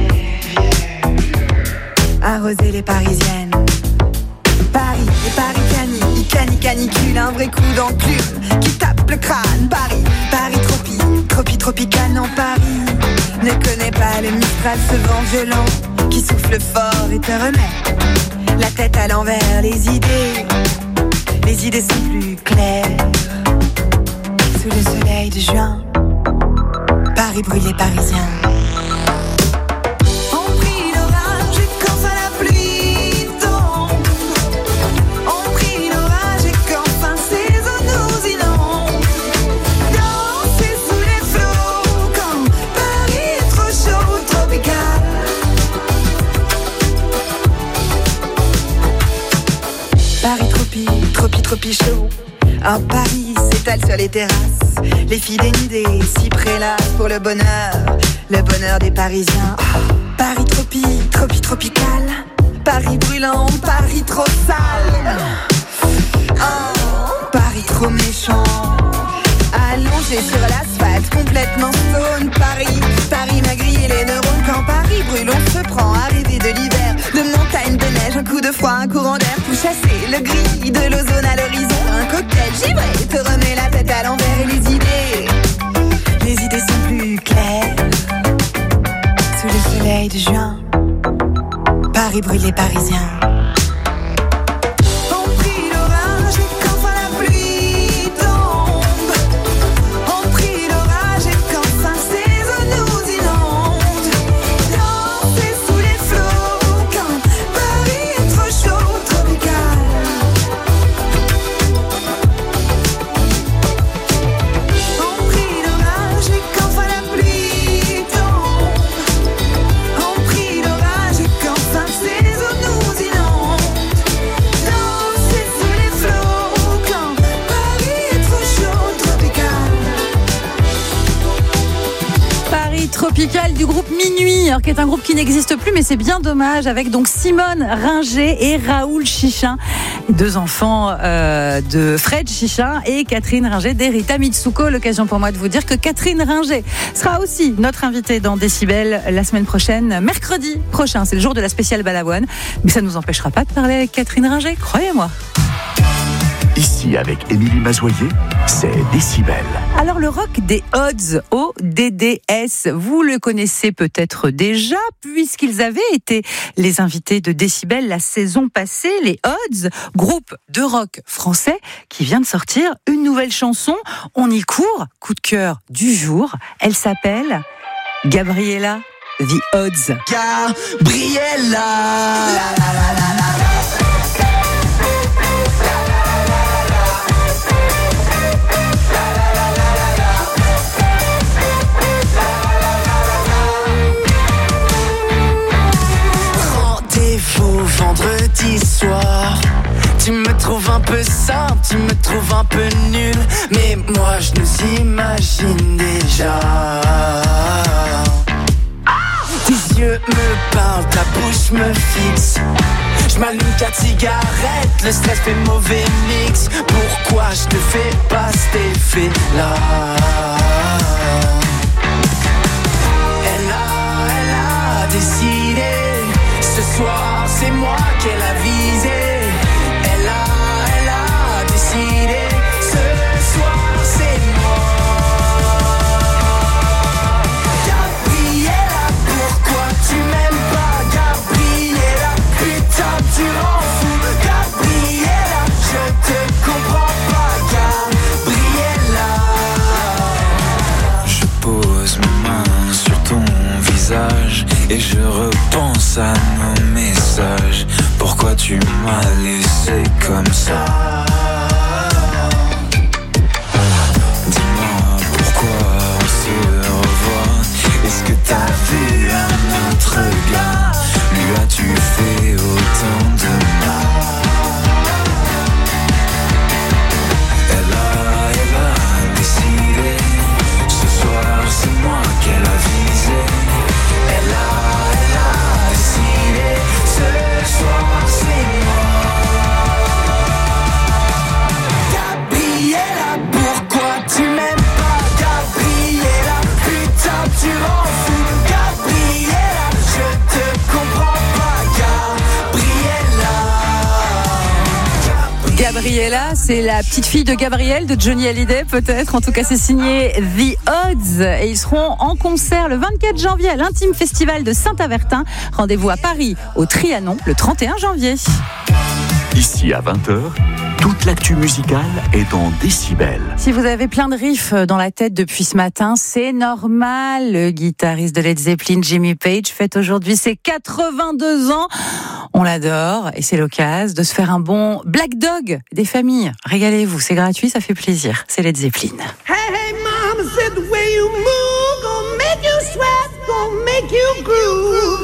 [SPEAKER 17] arroser les Parisiennes. Paris, les Paris cani, cani canicule, un vrai coup d'enclume qui tape le crâne. Paris, Paris tropi, tropi tropical. Non, Paris ne connaît pas le Mistral, ce vent violent qui souffle fort et te remet la tête à l'envers. Les idées, les idées sont plus claires. Sous le soleil de juin, Paris brûle les Parisiens. On prie l'orage et qu'enfin la pluie tombe. On prie l'orage et qu'enfin ces eaux nous inondent. Danser sous les flots quand Paris est trop chaud, tropical. Paris tropi, tropi, tropi chaud. Un Paris s'étale sur les terrasses. Les filles dénudées s'y prélassent pour le bonheur, le bonheur des Parisiens. Paris tropi, tropi, tropical. Paris brûlant, Paris trop sale. Oh, Paris trop méchant. Allongé sur l'asphalte, complètement stone. Paris, Paris m'a grillé les neurones. Quand Paris brûle, on se prend à rêver de l'hiver, de montagnes, de neige, un coup de froid, un courant d'air pour chasser le gris de l'ozone à l'horizon. Un cocktail givré te remet la tête à l'envers. Et les idées, les idées sont plus claires. Sous le soleil de juin, Paris brûle les Parisiens.
[SPEAKER 4] Tropical du groupe Minuit, qui est un groupe qui n'existe plus, mais c'est bien dommage, avec donc Simone Ringer et Raoul Chichin, deux enfants euh, de Fred Chichin et Catherine Ringer d'Erita Mitsuko. L'occasion pour moi de vous dire que Catherine Ringer sera aussi notre invitée dans Décibel la semaine prochaine, mercredi prochain. C'est le jour de la spéciale Balavoine, mais ça ne nous empêchera pas de parler avec Catherine Ringer, croyez-moi.
[SPEAKER 9] Ici, avec Émilie Mazoyer, c'est Décibel.
[SPEAKER 4] Alors, le rock des Odds, O D D S, vous le connaissez peut-être déjà, puisqu'ils avaient été les invités de Décibel la saison passée. Les Odds, groupe de rock français qui vient de sortir une nouvelle chanson. On y court, coup de cœur du jour. Elle s'appelle Gabriella, The Odds.
[SPEAKER 6] Gabriella, la la la la la. Vendredi soir, tu me trouves un peu simple, tu me trouves un peu nul, mais moi je nous imagine déjà. Tes yeux me parlent, ta bouche me fixe. Je m'allume quatre cigarettes, le stress fait mauvais mix. Pourquoi je te fais pas cet effet-là? Elle a, elle a décidé. Ce soir, c'est moi qu'elle a visé. Elle a, elle a décidé. Ce soir, c'est moi. Gabriella, pourquoi tu m'aimes pas? Gabriella, putain, tu rends fou. Gabriella, je te comprends pas. Gabriella. Je pose mes mains sur ton visage et je repense à nos messages. Pourquoi tu m'as laissé comme ça? Dis-moi pourquoi on se revoit. Est-ce que t'as vu un autre gars? Lui as-tu fait autant de mal? Elle a, elle a décidé. Ce soir c'est moi qu'elle a visé. Elle a, elle a décidé. Ce soir
[SPEAKER 4] Gabriella, c'est la petite fille de Gabriel, de Johnny Hallyday peut-être. En tout cas, c'est signé The Odds. Et ils seront en concert le vingt-quatre janvier à l'Intime Festival de Saint-Avertin. Rendez-vous à Paris, au Trianon, le trente et un janvier.
[SPEAKER 9] Ici à vingt heures, toute l'actu musicale est dans Décibel.
[SPEAKER 4] Si vous avez plein de riffs dans la tête depuis ce matin, c'est normal. Le guitariste de Led Zeppelin, Jimmy Page, fête aujourd'hui ses quatre-vingt-deux ans. On l'adore et c'est l'occasion de se faire un bon Black Dog des familles. Régalez-vous, c'est gratuit, ça fait plaisir. C'est Led Zeppelin.
[SPEAKER 6] Hey, hey, mama said the way you move, gonna make you sweat, gonna make you groove.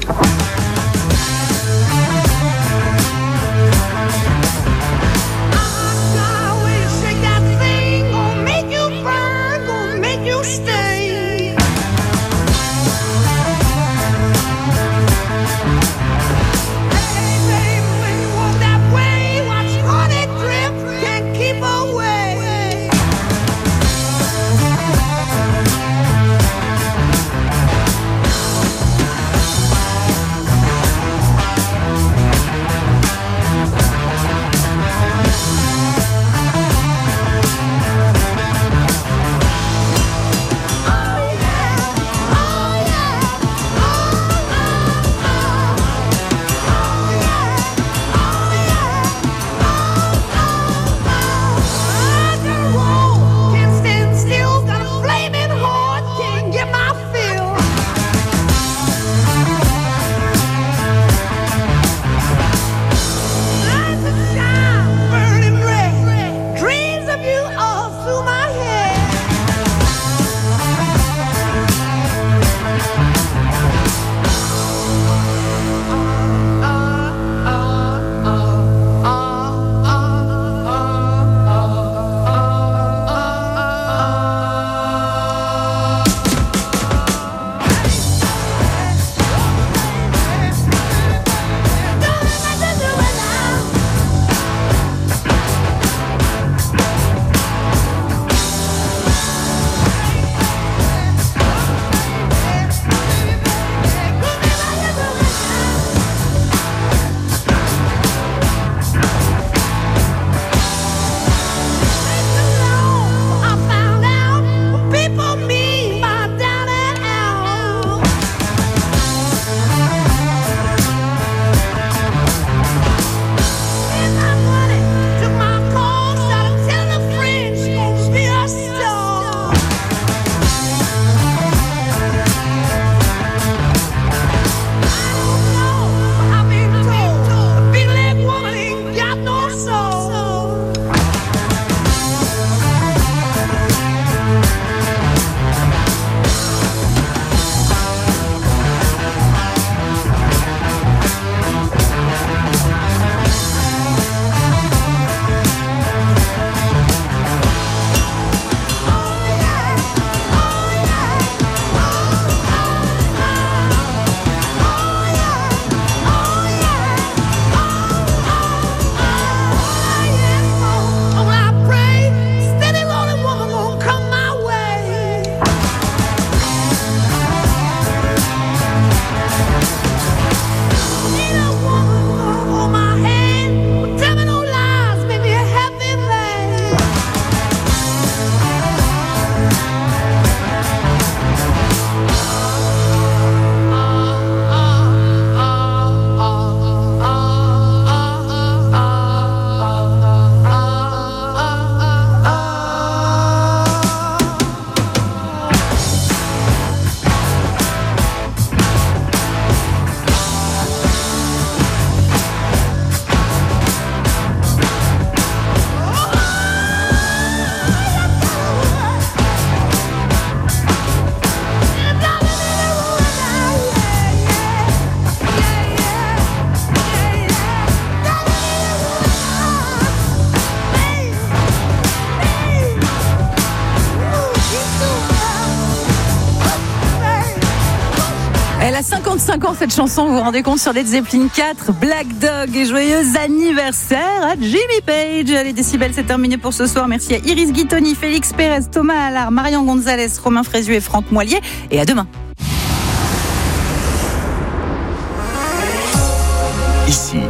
[SPEAKER 4] cinquante-cinq ans cette chanson, vous vous rendez compte, sur Led Zeppelin quatre, Black Dog, et joyeux anniversaire à Jimmy Page. Les décibels, c'est terminé pour ce soir. Merci à Iris Guitoni, Félix Pérez, Thomas Allard, Marion Gonzalez, Romain Frézieux et Franck Moilier. Et à demain.
[SPEAKER 9] Ici,